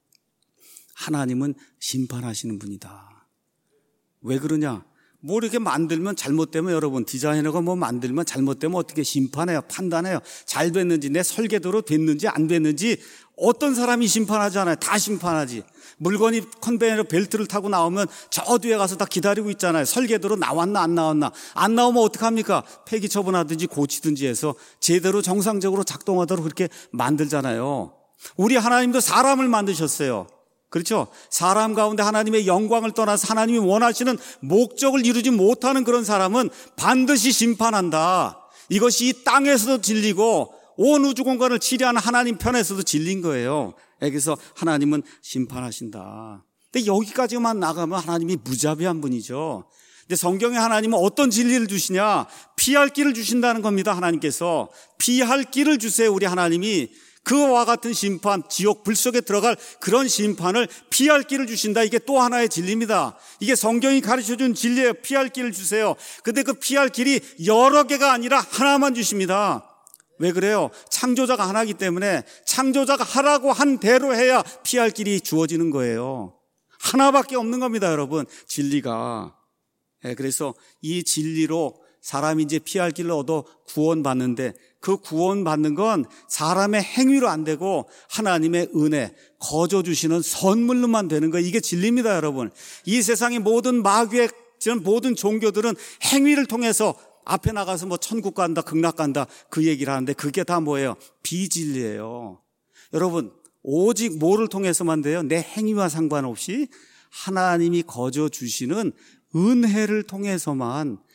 하나님은 심판하시는 분이다. 왜 그러냐? 뭐 이렇게 만들면 잘못되면 여러분 디자이너가 뭐 만들면 잘못되면 어떻게 심판해요? 판단해요? 잘 됐는지 내 설계대로 됐는지 안 됐는지 어떤 사람이 심판하잖아요. 다 심판하지. 물건이 컨베이어 벨트를 타고 나오면 저 뒤에 가서 다 기다리고 있잖아요. 설계대로 나왔나 안 나왔나. 안 나오면 어떡합니까? 폐기 처분하든지 고치든지 해서 제대로 정상적으로 작동하도록 그렇게 만들잖아요. 우리 하나님도 사람을 만드셨어요. 그렇죠? 사람 가운데 하나님의 영광을 떠나서 하나님이 원하시는 목적을 이루지 못하는 그런 사람은 반드시 심판한다. 이것이 이 땅에서도 진리고 온 우주 공간을 치리하는 하나님 편에서도 진리인 거예요. 그래서 하나님은 심판하신다. 근데 여기까지만 나가면 하나님이 무자비한 분이죠. 근데 성경에 하나님은 어떤 진리를 주시냐? 피할 길을 주신다는 겁니다. 하나님께서 피할 길을 주세요. 우리 하나님이 그와 같은 심판, 지옥 불 속에 들어갈 그런 심판을 피할 길을 주신다. 이게 또 하나의 진리입니다. 이게 성경이 가르쳐준 진리예요. 피할 길을 주세요. 근데 그 피할 길이 여러 개가 아니라 하나만 주십니다. 왜 그래요? 창조자가 하나이기 때문에 창조자가 하라고 한 대로 해야 피할 길이 주어지는 거예요. 하나밖에 없는 겁니다, 여러분. 진리가. 그래서 이 진리로 사람이 이제 피할 길을 얻어 구원받는데 그 구원받는 건 사람의 행위로 안 되고 하나님의 은혜, 거저 주시는 선물로만 되는 거예요. 이게 진리입니다, 여러분. 이 세상의 모든 마귀의 모든 종교들은 행위를 통해서 앞에 나가서 뭐 천국 간다, 극락 간다 그 얘기를 하는데 그게 다 뭐예요? 비진리예요. 여러분, 오직 뭐를 통해서만 돼요? 내 행위와 상관없이 하나님이 거저 주시는 은혜를 통해서만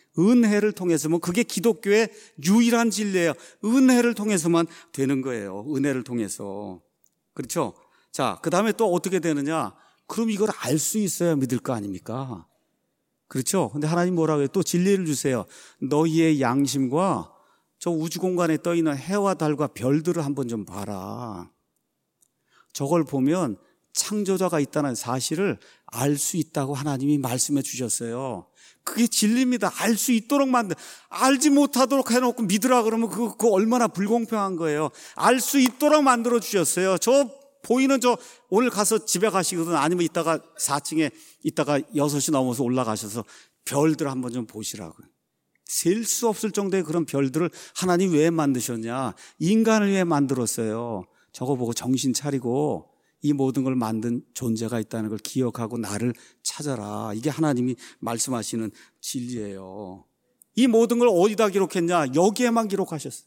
은혜를 통해서만, 그게 기독교의 유일한 진리예요. 은혜를 통해서만 되는 거예요. 은혜를 통해서. 그렇죠? 자, 그 다음에 또 어떻게 되느냐? 그럼 이걸 알 수 있어야 믿을 거 아닙니까? 그렇죠? 근데 하나님 뭐라고 해요? 또 진리를 주세요. 너희의 양심과 저 우주 공간에 떠 있는 해와 달과 별들을 한번 좀 봐라. 저걸 보면 창조자가 있다는 사실을 알 수 있다고 하나님이 말씀해 주셨어요. 그게 진리입니다. 알 수 있도록 만들, 알지 못하도록 해놓고 믿으라 그러면 그거, 그거 얼마나 불공평한 거예요. 알 수 있도록 만들어 주셨어요. 저 보이는 저 오늘 가서 집에 가시거든, 아니면 이따가 사 층에 이따가 여섯 시 넘어서 올라가셔서 별들 한번 좀 보시라고요. 셀 수 없을 정도의 그런 별들을 하나님 왜 만드셨냐? 인간을 위해 만들었어요. 저거 보고 정신 차리고 이 모든 걸 만든 존재가 있다는 걸 기억하고 나를 찾아라. 이게 하나님이 말씀하시는 진리예요. 이 모든 걸 어디다 기록했냐? 여기에만 기록하셨어요.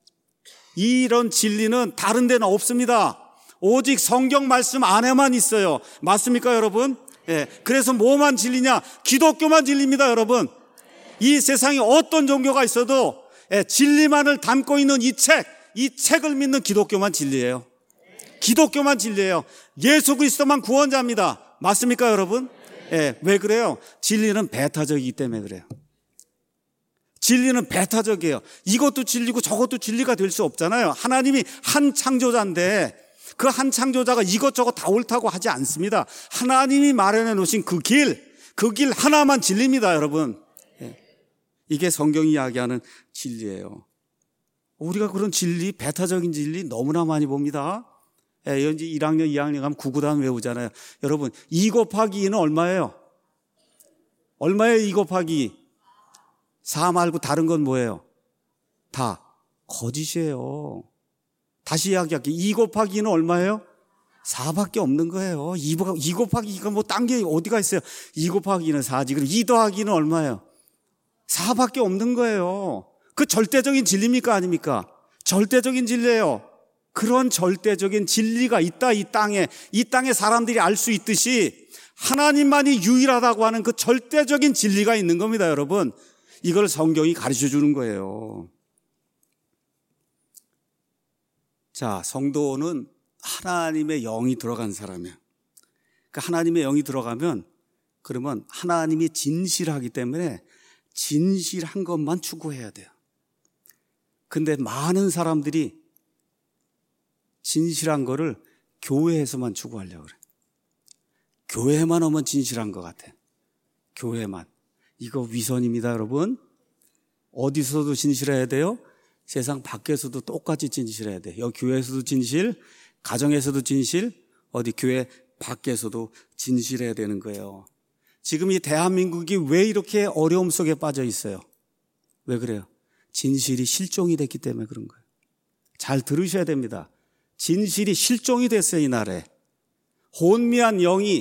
이런 진리는 다른 데는 없습니다. 오직 성경 말씀 안에만 있어요. 맞습니까, 여러분? 예. 그래서 뭐만 진리냐? 기독교만 진리입니다, 여러분. 이 세상에 어떤 종교가 있어도 예, 진리만을 담고 있는 이 책, 이 책을 믿는 기독교만 진리예요. 기독교만 진리예요. 예수 그리스도만 구원자입니다. 맞습니까, 여러분? 예, 왜 그래요? 진리는 배타적이기 때문에 그래요. 진리는 배타적이에요. 이것도 진리고 저것도 진리가 될 수 없잖아요. 하나님이 한 창조자인데 그 한 창조자가 이것저것 다 옳다고 하지 않습니다. 하나님이 마련해 놓으신 그 길, 그 길 하나만 진리입니다, 여러분. 예. 이게 성경이 이야기하는 진리예요. 우리가 그런 진리, 배타적인 진리 너무나 많이 봅니다. 예, 연지 일 학년, 이 학년 가면 구구단 외우잖아요. 여러분, 이 곱하기 이는 얼마예요? 얼마예요, 이 곱하기 이? 사 말고 다른 건 뭐예요? 다 거짓이에요. 다시 이야기할게요. 이 곱하기 이는 얼마예요? 사밖에 없는 거예요. 이 곱하기 이가 뭐 딴 게 어디가 있어요? 이 곱하기 이는 사지. 그리고 이 더하기 이는 얼마예요? 사밖에 없는 거예요. 그 절대적인 진리입니까, 아닙니까? 절대적인 진리예요. 그런 절대적인 진리가 있다, 이 땅에. 이 땅에 사람들이 알 수 있듯이 하나님만이 유일하다고 하는 그 절대적인 진리가 있는 겁니다, 여러분. 이걸 성경이 가르쳐 주는 거예요. 자, 성도는 하나님의 영이 들어간 사람이에요. 그러니까 하나님의 영이 들어가면 그러면 하나님이 진실하기 때문에 진실한 것만 추구해야 돼요. 근데 많은 사람들이 진실한 거를 교회에서만 추구하려고 그래요. 교회만 오면 진실한 것 같아요. 교회만. 이거 위선입니다, 여러분. 어디서도 진실해야 돼요? 세상 밖에서도 똑같이 진실해야 돼요. 여기 교회에서도 진실, 가정에서도 진실, 어디 교회 밖에서도 진실해야 되는 거예요. 지금 이 대한민국이 왜 이렇게 어려움 속에 빠져 있어요? 왜 그래요? 진실이 실종이 됐기 때문에 그런 거예요. 잘 들으셔야 됩니다. 진실이 실종이 됐어요, 이 나라에. 혼미한 영이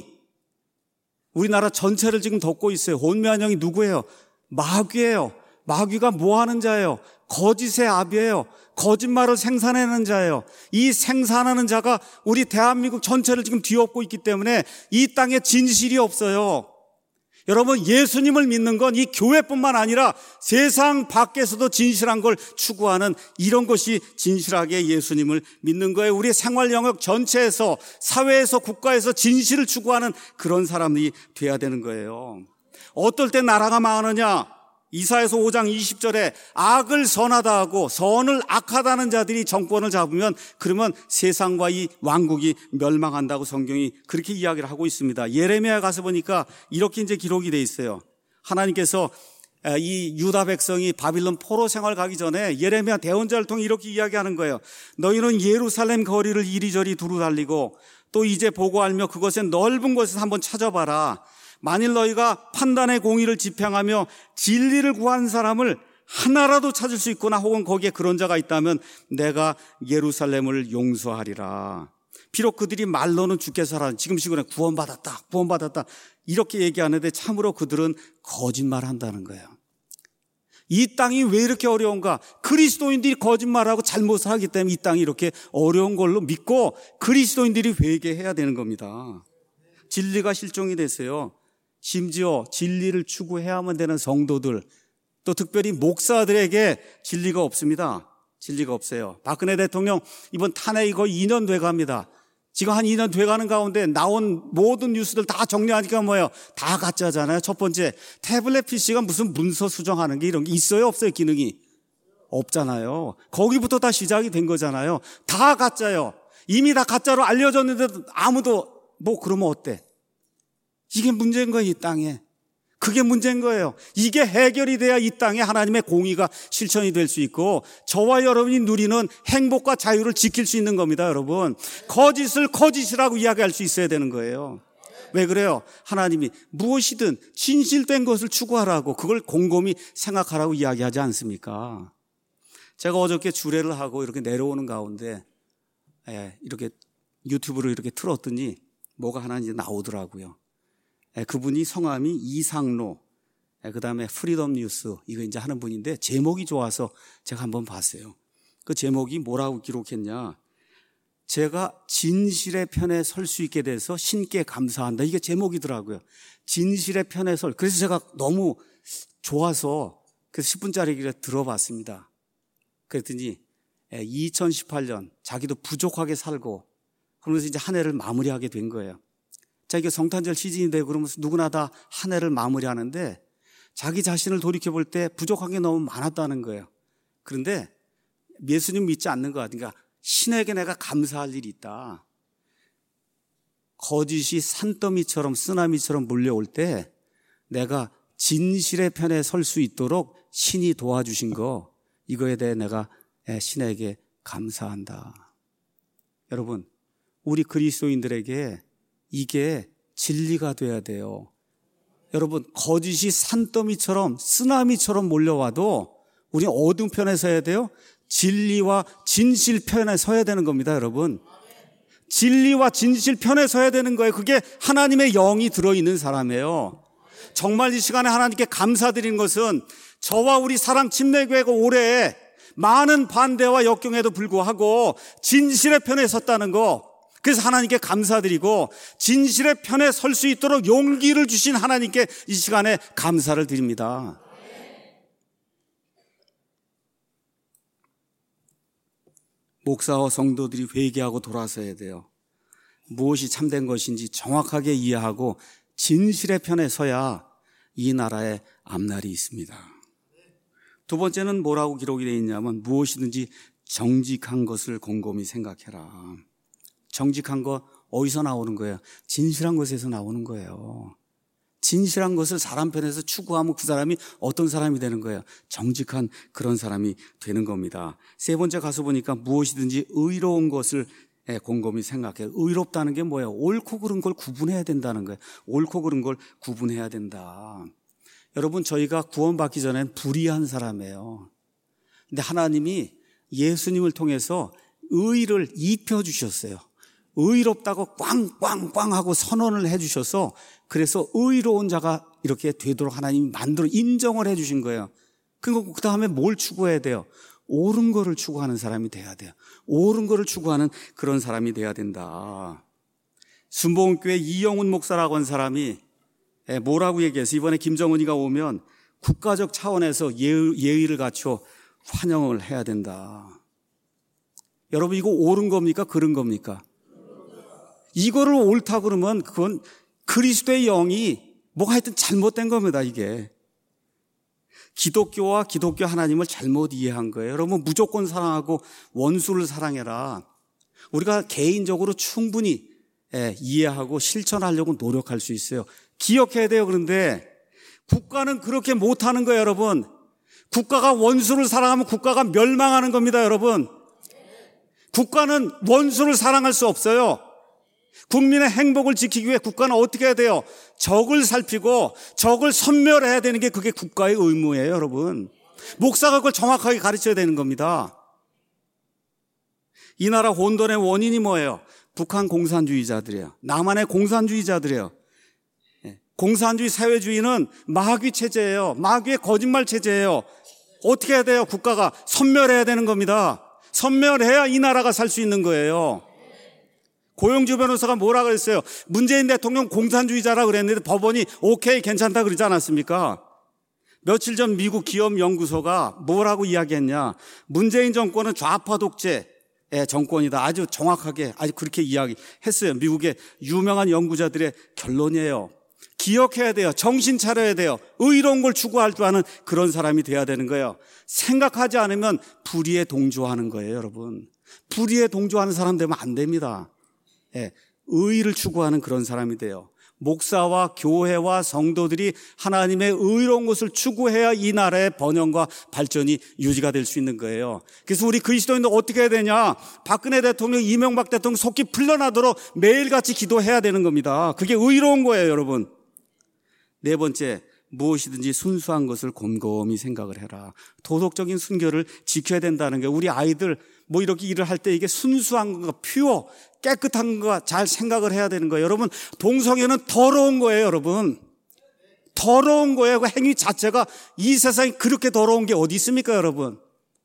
우리나라 전체를 지금 덮고 있어요. 혼미한 영이 누구예요? 마귀예요. 마귀가 뭐 하는 자예요? 거짓의 아비예요. 거짓말을 생산하는 자예요. 이 생산하는 자가 우리 대한민국 전체를 지금 뒤엎고 있기 때문에 이 땅에 진실이 없어요. 여러분, 예수님을 믿는 건 이 교회뿐만 아니라 세상 밖에서도 진실한 걸 추구하는 이런 것이 진실하게 예수님을 믿는 거예요. 우리 생활 영역 전체에서, 사회에서, 국가에서 진실을 추구하는 그런 사람들이 돼야 되는 거예요. 어떨 때 나라가 망하느냐? 이사야서 오 장 이십 절에 악을 선하다 하고 선을 악하다는 자들이 정권을 잡으면 그러면 세상과 이 왕국이 멸망한다고 성경이 그렇게 이야기를 하고 있습니다. 예레미야 가서 보니까 이렇게 이제 기록이 돼 있어요. 하나님께서 이 유다 백성이 바빌론 포로 생활 가기 전에 예레미야 대언자를 통해 이렇게 이야기하는 거예요. 너희는 예루살렘 거리를 이리저리 두루 달리고 또 이제 보고 알며 그것의 넓은 곳에서 한번 찾아봐라. 만일 너희가 판단의 공의를 집행하며 진리를 구한 사람을 하나라도 찾을 수 있거나 혹은 거기에 그런 자가 있다면 내가 예루살렘을 용서하리라. 비록 그들이 말로는 주께 살아 지금 시간에 구원받았다 구원받았다 이렇게 얘기하는데 참으로 그들은 거짓말한다는 거예요. 이 땅이 왜 이렇게 어려운가? 그리스도인들이 거짓말하고 잘못을 하기 때문에 이 땅이 이렇게 어려운 걸로 믿고 그리스도인들이 회개해야 되는 겁니다. 진리가 실종이 됐어요. 심지어 진리를 추구해야만 되는 성도들, 또 특별히 목사들에게 진리가 없습니다. 진리가 없어요. 박근혜 대통령 이번 탄핵이 거의 이 년 돼갑니다. 지금 한 이 년 돼가는 가운데 나온 모든 뉴스들 다 정리하니까 뭐예요? 다 가짜잖아요. 첫 번째, 태블릿 피씨가 무슨 문서 수정하는 게 이런 게 있어요? 없어요? 기능이? 없잖아요. 거기부터 다 시작이 된 거잖아요. 다 가짜요. 이미 다 가짜로 알려졌는데 아무도 뭐 그러면 어때? 이게 문제인 거예요, 이 땅에. 그게 문제인 거예요. 이게 해결이 돼야 이 땅에 하나님의 공의가 실천이 될 수 있고 저와 여러분이 누리는 행복과 자유를 지킬 수 있는 겁니다, 여러분. 거짓을 거짓이라고 이야기할 수 있어야 되는 거예요. 왜 그래요? 하나님이 무엇이든 진실된 것을 추구하라고, 그걸 곰곰이 생각하라고 이야기하지 않습니까? 제가 어저께 주례를 하고 이렇게 내려오는 가운데 예, 이렇게 유튜브로 이렇게 틀었더니 뭐가 하나 이제 나오더라고요. 예, 그분이 성함이 이상로, 예, 그 다음에 프리덤 뉴스 이거 이제 하는 분인데 제목이 좋아서 제가 한번 봤어요. 그 제목이 뭐라고 기록했냐? 제가 진실의 편에 설 수 있게 돼서 신께 감사한다. 이게 제목이더라고요. 진실의 편에 설. 그래서 제가 너무 좋아서 그래서 십 분짜리를 들어봤습니다. 그랬더니 이천십팔 년 자기도 부족하게 살고 그러면서 이제 한 해를 마무리하게 된 거예요. 자, 이게 성탄절 시즌이 되고 그러면서 누구나 다 한 해를 마무리하는데 자기 자신을 돌이켜볼 때 부족한 게 너무 많았다는 거예요. 그런데 예수님 믿지 않는 것 같으니까 신에게 내가 감사할 일이 있다. 거짓이 산더미처럼 쓰나미처럼 몰려올 때 내가 진실의 편에 설 수 있도록 신이 도와주신 거, 이거에 대해 내가 신에게 감사한다. 여러분, 우리 그리스도인들에게 이게 진리가 돼야 돼요. 여러분, 거짓이 산더미처럼 쓰나미처럼 몰려와도 우리는 어느 편에 서야 돼요? 진리와 진실 편에 서야 되는 겁니다, 여러분. 진리와 진실 편에 서야 되는 거예요. 그게 하나님의 영이 들어있는 사람이에요. 정말 이 시간에 하나님께 감사드리는 것은 저와 우리 사랑 침례교회가 올해 많은 반대와 역경에도 불구하고 진실의 편에 섰다는 거, 그래서 하나님께 감사드리고 진실의 편에 설 수 있도록 용기를 주신 하나님께 이 시간에 감사를 드립니다. 목사와 성도들이 회개하고 돌아서야 돼요. 무엇이 참된 것인지 정확하게 이해하고 진실의 편에 서야 이 나라의 앞날이 있습니다. 두 번째는 뭐라고 기록이 되어 있냐면 무엇이든지 정직한 것을 곰곰이 생각해라. 정직한 거 어디서 나오는 거예요? 진실한 것에서 나오는 거예요. 진실한 것을 사람 편에서 추구하면 그 사람이 어떤 사람이 되는 거예요? 정직한 그런 사람이 되는 겁니다. 세 번째 가서 보니까 무엇이든지 의로운 것을 곰곰이 생각해요. 의롭다는 게 뭐예요? 옳고 그른 걸 구분해야 된다는 거예요. 옳고 그른 걸 구분해야 된다. 여러분, 저희가 구원받기 전엔 불의한 사람이에요. 근데 하나님이 예수님을 통해서 의를 입혀주셨어요. 의롭다고 꽝꽝꽝 하고 선언을 해주셔서 그래서 의로운 자가 이렇게 되도록 하나님이 만들어 인정을 해주신 거예요. 그리고 그 다음에 뭘 추구해야 돼요? 옳은 거를 추구하는 사람이 돼야 돼요. 옳은 거를 추구하는 그런 사람이 돼야 된다. 순복음교회 이영훈 목사라고 한 사람이 뭐라고 얘기해서 이번에 김정은이가 오면 국가적 차원에서 예의, 예의를 갖춰 환영을 해야 된다. 여러분, 이거 옳은 겁니까? 그른 겁니까? 이거를 옳다 그러면 그건 그리스도의 영이 뭐가 하여튼 잘못된 겁니다, 이게. 기독교와 기독교 하나님을 잘못 이해한 거예요. 여러분, 무조건 사랑하고 원수를 사랑해라. 우리가 개인적으로 충분히 예, 이해하고 실천하려고 노력할 수 있어요. 기억해야 돼요. 그런데 국가는 그렇게 못하는 거예요, 여러분. 국가가 원수를 사랑하면 국가가 멸망하는 겁니다, 여러분. 국가는 원수를 사랑할 수 없어요. 국민의 행복을 지키기 위해 국가는 어떻게 해야 돼요? 적을 살피고 적을 섬멸해야 되는 게 그게 국가의 의무예요, 여러분. 목사가 그걸 정확하게 가르쳐야 되는 겁니다. 이 나라 혼돈의 원인이 뭐예요? 북한 공산주의자들이에요. 남한의 공산주의자들이에요. 공산주의 사회주의는 마귀 체제예요. 마귀의 거짓말 체제예요. 어떻게 해야 돼요? 국가가 섬멸해야 되는 겁니다. 섬멸해야 이 나라가 살 수 있는 거예요. 고영주 변호사가 뭐라 그랬어요? 문재인 대통령 공산주의자라 그랬는데 법원이 오케이 괜찮다 그러지 않았습니까? 며칠 전 미국 기업연구소가 뭐라고 이야기했냐. 문재인 정권은 좌파 독재의 정권이다. 아주 정확하게 아주 그렇게 이야기했어요. 미국의 유명한 연구자들의 결론이에요. 기억해야 돼요. 정신 차려야 돼요. 의로운 걸 추구할 줄 아는 그런 사람이 돼야 되는 거예요. 생각하지 않으면 불의에 동조하는 거예요, 여러분. 불의에 동조하는 사람 되면 안 됩니다. 예, 의를 추구하는 그런 사람이 돼요. 목사와 교회와 성도들이 하나님의 의로운 것을 추구해야 이 나라의 번영과 발전이 유지가 될 수 있는 거예요. 그래서 우리 그리스도인들 어떻게 해야 되냐? 박근혜 대통령, 이명박 대통령 속기 풀려나도록 매일같이 기도해야 되는 겁니다. 그게 의로운 거예요, 여러분. 네 번째, 무엇이든지 순수한 것을 곰곰이 생각을 해라. 도덕적인 순결을 지켜야 된다는 게, 우리 아이들 뭐 이렇게 일을 할 때 이게 순수한 거, 퓨어, 깨끗한 거 잘 생각을 해야 되는 거예요. 여러분, 동성애는 더러운 거예요, 여러분. 더러운 거예요. 그 행위 자체가. 이 세상에 그렇게 더러운 게 어디 있습니까, 여러분?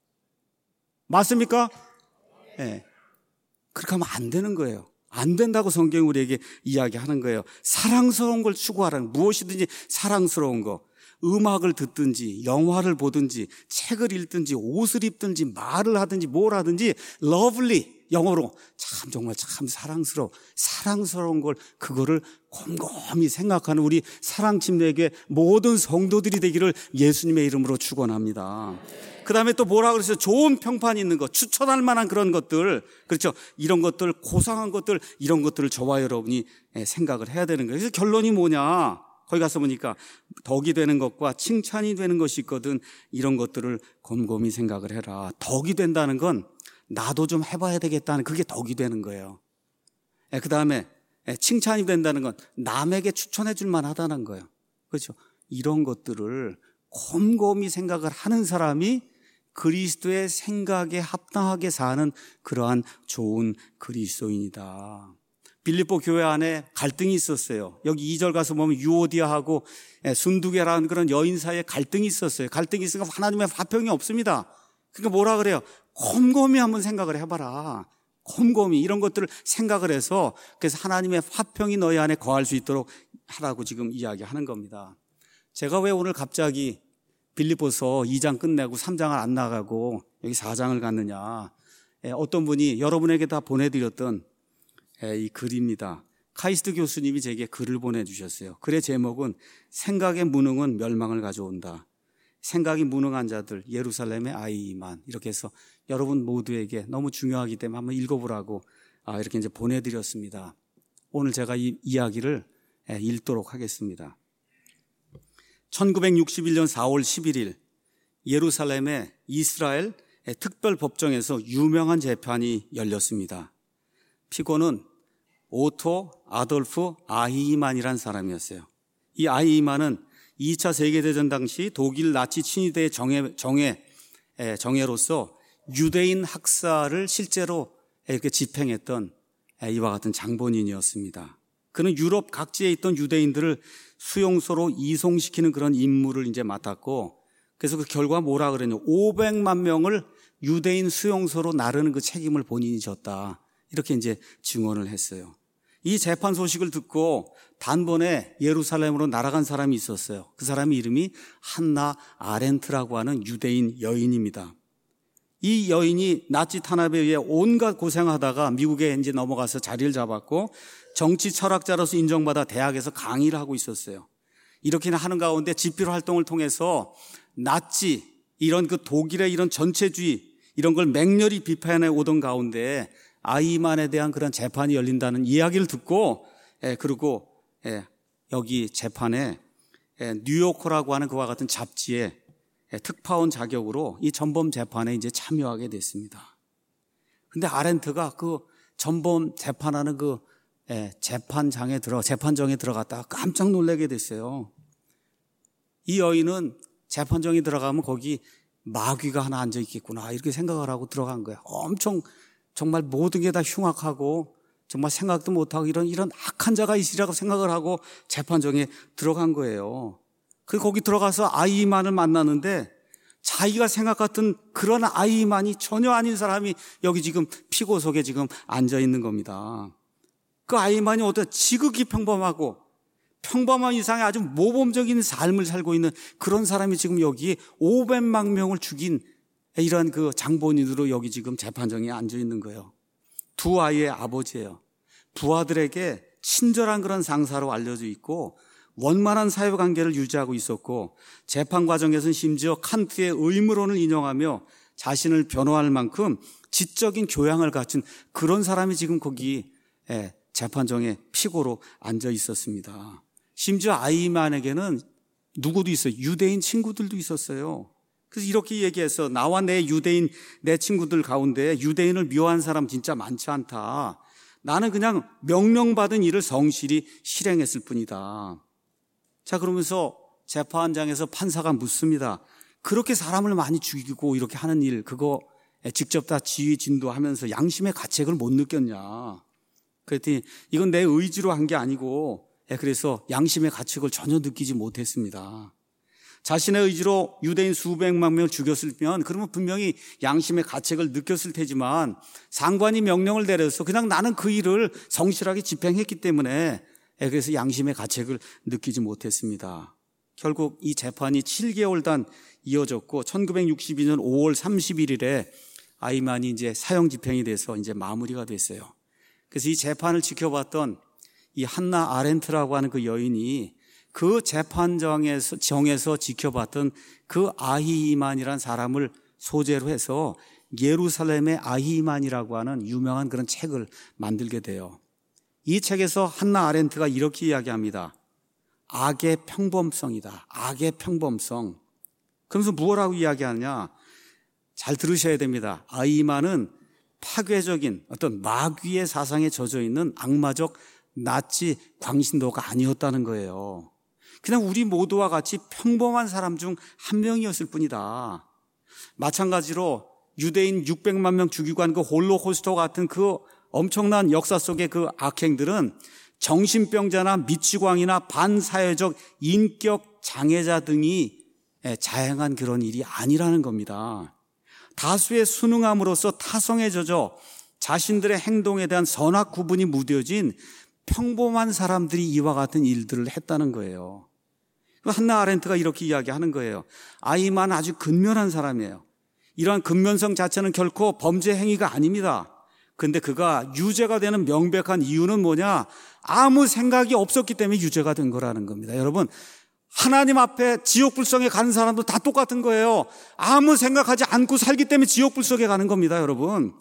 맞습니까? 예. 네. 그렇게 하면 안 되는 거예요. 안 된다고 성경이 우리에게 이야기하는 거예요. 사랑스러운 걸 추구하라는, 무엇이든지 사랑스러운 거. 음악을 듣든지 영화를 보든지 책을 읽든지 옷을 입든지 말을 하든지 뭘 하든지 lovely, 영어로 참 정말 참 사랑스러워, 사랑스러운 걸, 그거를 곰곰이 생각하는 우리 사랑침례교회 모든 성도들이 되기를 예수님의 이름으로 축원합니다. 그 다음에 또 뭐라 그랬어요? 좋은 평판이 있는 것, 추천할 만한 그런 것들, 그렇죠? 이런 것들, 고상한 것들, 이런 것들을 저와 여러분이 생각을 해야 되는 거예요. 그래서 결론이 뭐냐? 거기 가서 보니까 덕이 되는 것과 칭찬이 되는 것이 있거든. 이런 것들을 곰곰이 생각을 해라. 덕이 된다는 건 나도 좀 해봐야 되겠다는, 그게 덕이 되는 거예요. 그 다음에 칭찬이 된다는 건 남에게 추천해 줄 만하다는 거예요. 그렇죠? 이런 것들을 곰곰이 생각을 하는 사람이 그리스도의 생각에 합당하게 사는 그러한 좋은 그리스도인이다. 빌립보 교회 안에 갈등이 있었어요. 여기 이 절 가서 보면 유오디아하고 순두계라는 그런 여인 사이에 갈등이 있었어요. 갈등이 있으니까 하나님의 화평이 없습니다. 그러니까 뭐라 그래요? 곰곰이 한번 생각을 해봐라. 곰곰이 이런 것들을 생각을 해서, 그래서 하나님의 화평이 너희 안에 거할 수 있도록 하라고 지금 이야기하는 겁니다. 제가 왜 오늘 갑자기 빌립보서 이 장 끝내고 삼 장을 안 나가고 여기 사 장을 갔느냐. 어떤 분이 여러분에게 다 보내드렸던 이 글입니다. 카이스트 교수님이 제게 글을 보내주셨어요. 글의 제목은 생각의 무능은 멸망을 가져온다. 생각이 무능한 자들 예루살렘의 아이만, 이렇게 해서 여러분 모두에게 너무 중요하기 때문에 한번 읽어보라고 이렇게 이제 보내드렸습니다. 오늘 제가 이 이야기를 읽도록 하겠습니다. 천구백육십일 년 사월 십일일 예루살렘의 이스라엘 특별법정에서 유명한 재판이 열렸습니다. 피고는 오토 아돌프 아히만이라는 사람이었어요. 이 아히만은 이 차 세계대전 당시 독일 나치 친위대의 정예, 정예, 정예로서 유대인 학살을 실제로 이렇게 집행했던 이와 같은 장본인이었습니다. 그는 유럽 각지에 있던 유대인들을 수용소로 이송시키는 그런 임무를 이제 맡았고, 그래서 그 결과 뭐라 그랬냐, 오백만 명을 유대인 수용소로 나르는 그 책임을 본인이 졌다. 이렇게 이제 증언을 했어요. 이 재판 소식을 듣고 단번에 예루살렘으로 날아간 사람이 있었어요. 그 사람의 이름이 한나 아렌트라고 하는 유대인 여인입니다. 이 여인이 나치 탄압에 의해 온갖 고생하다가 미국에 이제 넘어가서 자리를 잡았고, 정치 철학자로서 인정받아 대학에서 강의를 하고 있었어요. 이렇게 하는 가운데 집필 활동을 통해서 나치, 이런 그 독일의 이런 전체주의, 이런 걸 맹렬히 비판해 오던 가운데 아이만에 대한 그런 재판이 열린다는 이야기를 듣고, 예, 그리고 예, 여기 재판에 예, 뉴요커라고 하는 그와 같은 잡지에 예, 특파원 자격으로 이 전범 재판에 이제 참여하게 됐습니다. 근데 아렌트가 그 전범 재판하는 그 예, 재판장에 들어 재판정에 들어갔다가 깜짝 놀라게 됐어요. 이 여인은 재판정에 들어가면 거기 마귀가 하나 앉아 있겠구나, 이렇게 생각을 하고 들어간 거예요. 엄청 정말 모든 게 다 흉악하고 정말 생각도 못하고 이런 이런 악한 자가 있으리라고 생각을 하고 재판정에 들어간 거예요. 그 거기 들어가서 아이만을 만나는데 자기가 생각했던 그런 아이만이 전혀 아닌 사람이 여기 지금 피고석에 지금 앉아 있는 겁니다. 그 아이만이 어때? 지극히 평범하고 평범한 이상의 아주 모범적인 삶을 살고 있는 그런 사람이 지금 여기 오백만 명을 죽인 이러한 그 장본인으로 여기 지금 재판정에 앉아 있는 거예요. 두 아이의 아버지예요. 부하들에게 친절한 그런 상사로 알려져 있고 원만한 사회관계를 유지하고 있었고 재판 과정에서는 심지어 칸트의 의무론을 인용하며 자신을 변호할 만큼 지적인 교양을 갖춘 그런 사람이 지금 거기 재판정에 피고로 앉아 있었습니다. 심지어 아이만에게는 누구도 있어요. 유대인 친구들도 있었어요. 그래서 이렇게 얘기해서 나와 내 유대인 내 친구들 가운데 유대인을 미워한 사람 진짜 많지 않다. 나는 그냥 명령받은 일을 성실히 실행했을 뿐이다. 자, 그러면서 재판장에서 판사가 묻습니다. 그렇게 사람을 많이 죽이고 이렇게 하는 일, 그거 직접 다 지휘 진도하면서 양심의 가책을 못 느꼈냐. 그랬더니 이건 내 의지로 한 게 아니고 그래서 양심의 가책을 전혀 느끼지 못했습니다. 자신의 의지로 유대인 수백만 명을 죽였으면 그러면 분명히 양심의 가책을 느꼈을 테지만 상관이 명령을 내려서 그냥 나는 그 일을 성실하게 집행했기 때문에 그래서 양심의 가책을 느끼지 못했습니다. 결국 이 재판이 칠 개월 단 이어졌고 천구백육십이 년 오월 삼십일일에 아이만이 이제 사형 집행이 돼서 이제 마무리가 됐어요. 그래서 이 재판을 지켜봤던 이 한나 아렌트라고 하는 그 여인이 그 재판정에서 정에서 지켜봤던 그 아히만이라는 사람을 소재로 해서 예루살렘의 아히만이라고 하는 유명한 그런 책을 만들게 돼요. 이 책에서 한나 아렌트가 이렇게 이야기합니다. 악의 평범성이다. 악의 평범성. 그러면서 무엇라고 이야기하느냐? 잘 들으셔야 됩니다. 아히만은 파괴적인 어떤 마귀의 사상에 젖어 있는 악마적 나치 광신도가 아니었다는 거예요. 그냥 우리 모두와 같이 평범한 사람 중 한 명이었을 뿐이다. 마찬가지로 유대인 육백만 명 죽이고 한 그 홀로코스트 같은 그 엄청난 역사 속의 그 악행들은 정신병자나 미치광이나 반사회적 인격 장애자 등이 자행한 그런 일이 아니라는 겁니다. 다수의 순응함으로써 타성에 젖어 자신들의 행동에 대한 선악 구분이 무뎌진 평범한 사람들이 이와 같은 일들을 했다는 거예요. 한나 아렌트가 이렇게 이야기하는 거예요. 아이만 아주 근면한 사람이에요. 이러한 근면성 자체는 결코 범죄 행위가 아닙니다. 그런데 그가 유죄가 되는 명백한 이유는 뭐냐? 아무 생각이 없었기 때문에 유죄가 된 거라는 겁니다. 여러분, 하나님 앞에 지옥 불성에 가는 사람도 다 똑같은 거예요. 아무 생각하지 않고 살기 때문에 지옥 불성에 가는 겁니다, 여러분.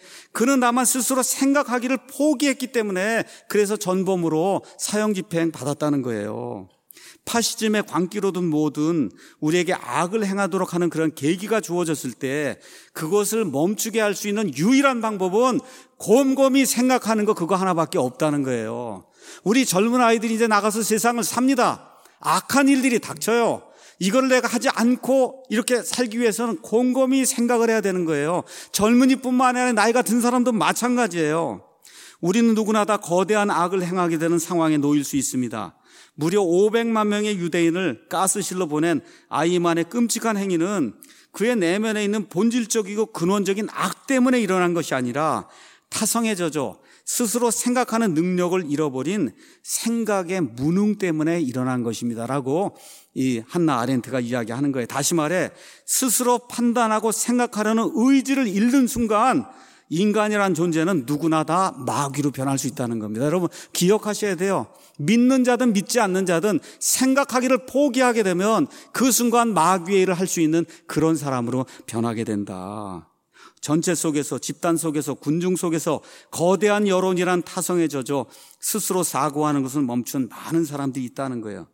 그는 다만 스스로 생각하기를 포기했기 때문에 그래서 전범으로 사형 집행 받았다는 거예요. 파시즘의 광기로든 뭐든 우리에게 악을 행하도록 하는 그런 계기가 주어졌을 때 그것을 멈추게 할 수 있는 유일한 방법은 곰곰이 생각하는 거 그거 하나밖에 없다는 거예요. 우리 젊은 아이들이 이제 나가서 세상을 삽니다. 악한 일들이 닥쳐요. 이걸 내가 하지 않고 이렇게 살기 위해서는 곰곰이 생각을 해야 되는 거예요. 젊은이뿐만 아니라 나이가 든 사람도 마찬가지예요. 우리는 누구나 다 거대한 악을 행하게 되는 상황에 놓일 수 있습니다. 무려 오백만 명의 유대인을 가스실로 보낸 아이만의 끔찍한 행위는 그의 내면에 있는 본질적이고 근원적인 악 때문에 일어난 것이 아니라 타성에 젖어 스스로 생각하는 능력을 잃어버린 생각의 무능 때문에 일어난 것입니다라고 이 한나 아렌트가 이야기하는 거예요. 다시 말해 스스로 판단하고 생각하려는 의지를 잃는 순간 인간이란 존재는 누구나 다 마귀로 변할 수 있다는 겁니다. 여러분 기억하셔야 돼요. 믿는 자든 믿지 않는 자든 생각하기를 포기하게 되면 그 순간 마귀의 일을 할 수 있는 그런 사람으로 변하게 된다. 전체 속에서 집단 속에서 군중 속에서 거대한 여론이란 타성에 젖어 스스로 사고하는 것을 멈춘 많은 사람들이 있다는 거예요.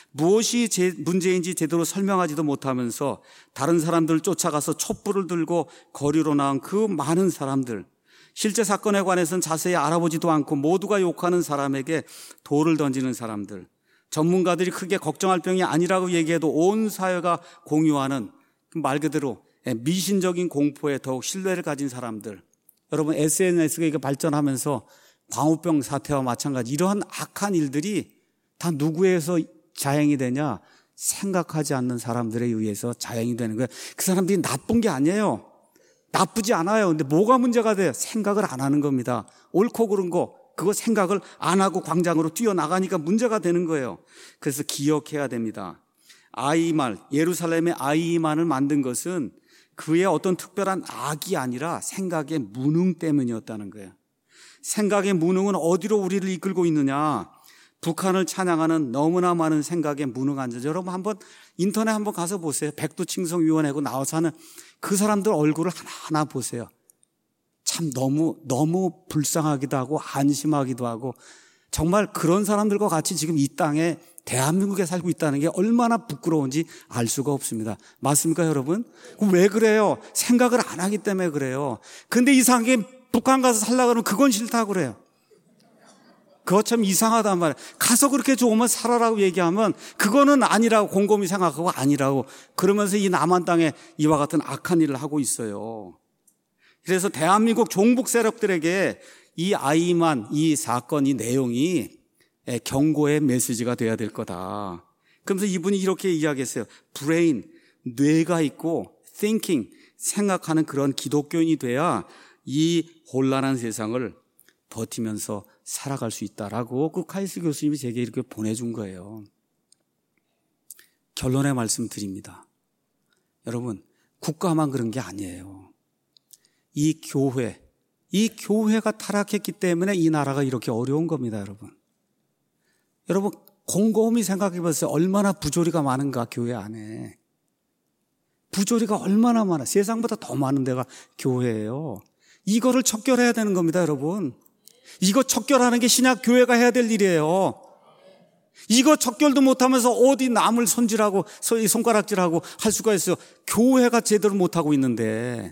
무엇이 제 문제인지 제대로 설명하지도 못하면서 다른 사람들을 쫓아가서 촛불을 들고 거리로 나온 그 많은 사람들, 실제 사건에 관해서는 자세히 알아보지도 않고 모두가 욕하는 사람에게 돌을 던지는 사람들, 전문가들이 크게 걱정할 병이 아니라고 얘기해도 온 사회가 공유하는 말 그대로 미신적인 공포에 더욱 신뢰를 가진 사람들. 여러분 에스엔에스가 발전하면서 광우병 사태와 마찬가지 이러한 악한 일들이 다 누구에서 자행이 되냐? 생각하지 않는 사람들에 의해서 자행이 되는 거예요. 그 사람들이 나쁜 게 아니에요. 나쁘지 않아요. 근데 뭐가 문제가 돼요? 생각을 안 하는 겁니다. 옳고 그른 거 그거 생각을 안 하고 광장으로 뛰어나가니까 문제가 되는 거예요. 그래서 기억해야 됩니다. 아이만, 예루살렘의 아이만을 만든 것은 그의 어떤 특별한 악이 아니라 생각의 무능 때문이었다는 거예요. 생각의 무능은 어디로 우리를 이끌고 있느냐? 북한을 찬양하는 너무나 많은 생각의 무능한 자. 여러분 한번 인터넷 한번 가서 보세요. 백두칭성위원회고 나와서 하는 그 사람들 얼굴을 하나하나 보세요. 참 너무 너무 불쌍하기도 하고 안심하기도 하고, 정말 그런 사람들과 같이 지금 이 땅에 대한민국에 살고 있다는 게 얼마나 부끄러운지 알 수가 없습니다. 맞습니까, 여러분? 왜 그래요? 생각을 안 하기 때문에 그래요. 근데 이상하게 북한 가서 살려고 그러면 그건 싫다고 그래요. 그거 참 이상하단 말이에요. 가서 그렇게 좋으면 살아라고 얘기하면 그거는 아니라고 곰곰이 생각하고 아니라고 그러면서 이 남한 땅에 이와 같은 악한 일을 하고 있어요. 그래서 대한민국 종북 세력들에게 이 아이만, 이 사건, 이 내용이 경고의 메시지가 돼야 될 거다. 그러면서 이분이 이렇게 이야기했어요. 브레인, 뇌가 있고 thinking, 생각하는 그런 기독교인이 돼야 이 혼란한 세상을 버티면서 살아갈 수 있다라고 그 카이스 교수님이 제게 이렇게 보내준 거예요. 결론의 말씀 드립니다. 여러분, 국가만 그런 게 아니에요. 이 교회, 이 교회가 타락했기 때문에 이 나라가 이렇게 어려운 겁니다, 여러분. 여러분, 곰곰이 생각해 보세요. 얼마나 부조리가 많은가, 교회 안에. 부조리가 얼마나 많아. 세상보다 더 많은 데가 교회예요. 이거를 척결해야 되는 겁니다, 여러분. 이거 척결하는 게 신약 교회가 해야 될 일이에요. 이거 척결도 못하면서 어디 남을 손질하고 손가락질하고 할 수가 있어요. 교회가 제대로 못하고 있는데.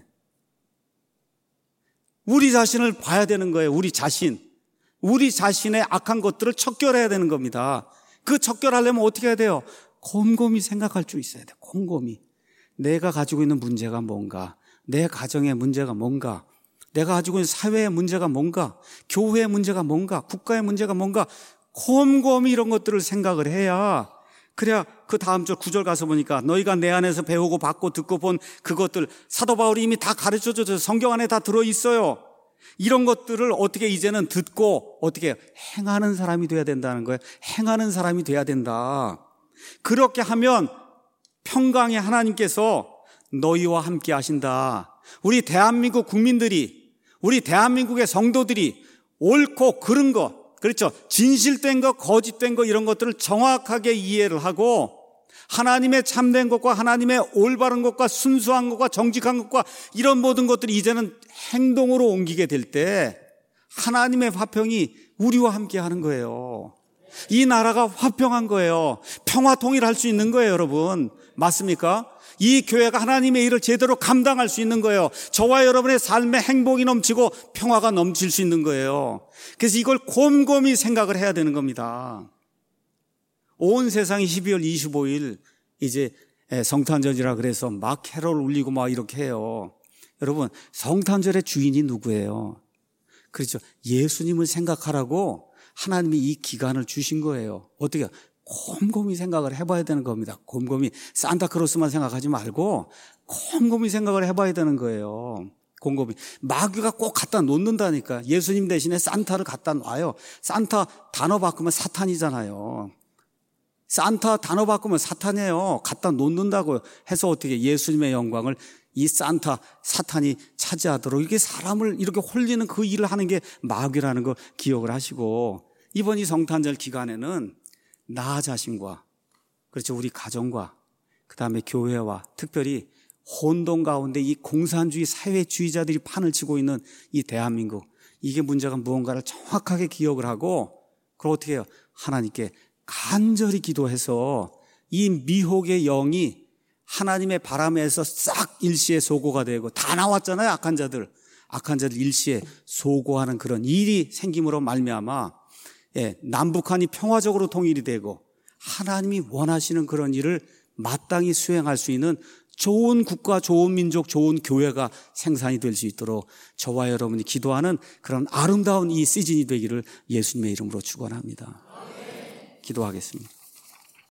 우리 자신을 봐야 되는 거예요. 우리 자신. 우리 자신의 악한 것들을 척결해야 되는 겁니다. 그 척결하려면 어떻게 해야 돼요? 곰곰이 생각할 줄 있어야 돼요. 곰곰이. 내가 가지고 있는 문제가 뭔가, 내 가정의 문제가 뭔가, 내가 가지고 있는 사회의 문제가 뭔가, 교회의 문제가 뭔가, 국가의 문제가 뭔가, 곰곰이 이런 것들을 생각을 해야, 그래야 그 다음 절 구 절 가서 보니까 너희가 내 안에서 배우고 받고 듣고 본 그것들 사도 바울이 이미 다 가르쳐줘서 성경 안에 다 들어있어요. 이런 것들을 어떻게 이제는 듣고 어떻게 행하는 사람이 돼야 된다는 거예요. 행하는 사람이 돼야 된다. 그렇게 하면 평강의 하나님께서 너희와 함께 하신다. 우리 대한민국 국민들이, 우리 대한민국의 성도들이 옳고 그른 것, 그렇죠, 진실된 것, 거짓된 것 이런 것들을 정확하게 이해를 하고 하나님의 참된 것과 하나님의 올바른 것과 순수한 것과 정직한 것과 이런 모든 것들이 이제는 행동으로 옮기게 될 때 하나님의 화평이 우리와 함께 하는 거예요. 이 나라가 화평한 거예요. 평화 통일할 수 있는 거예요, 여러분. 맞습니까? 이 교회가 하나님의 일을 제대로 감당할 수 있는 거예요. 저와 여러분의 삶에 행복이 넘치고 평화가 넘칠 수 있는 거예요. 그래서 이걸 곰곰이 생각을 해야 되는 겁니다. 온 세상이 십이월 이십오일 이제 성탄절이라 그래서 막 캐롤 울리고 막 이렇게 해요. 여러분, 성탄절의 주인이 누구예요? 그렇죠. 예수님을 생각하라고 하나님이 이 기간을 주신 거예요. 어떻게? 곰곰이 생각을 해봐야 되는 겁니다. 곰곰이 산타크로스만 생각하지 말고 곰곰이 생각을 해봐야 되는 거예요. 곰곰이. 마귀가 꼭 갖다 놓는다니까. 예수님 대신에 산타를 갖다 놔요. 산타 단어 바꾸면 사탄이잖아요. 산타 단어 바꾸면 사탄이에요. 갖다 놓는다고 해서 어떻게 예수님의 영광을 이 산타 사탄이 차지하도록 이게 사람을 이렇게 홀리는 그 일을 하는 게 마귀라는 거 기억을 하시고, 이번 이 성탄절 기간에는 나 자신과, 그렇죠, 우리 가정과 그 다음에 교회와 특별히 혼돈 가운데 이 공산주의 사회주의자들이 판을 치고 있는 이 대한민국, 이게 문제가 무언가를 정확하게 기억을 하고, 그걸 어떻게 해요? 하나님께 간절히 기도해서 이 미혹의 영이 하나님의 바람에서 싹 일시에 소고가 되고, 다 나왔잖아요. 악한 자들 악한 자들 일시에 소고하는 그런 일이 생김으로 말미암아 예, 남북한이 평화적으로 통일이 되고 하나님이 원하시는 그런 일을 마땅히 수행할 수 있는 좋은 국가, 좋은 민족, 좋은 교회가 생산이 될 수 있도록 저와 여러분이 기도하는 그런 아름다운 이 시즌이 되기를 예수님의 이름으로 축원합니다. 기도하겠습니다.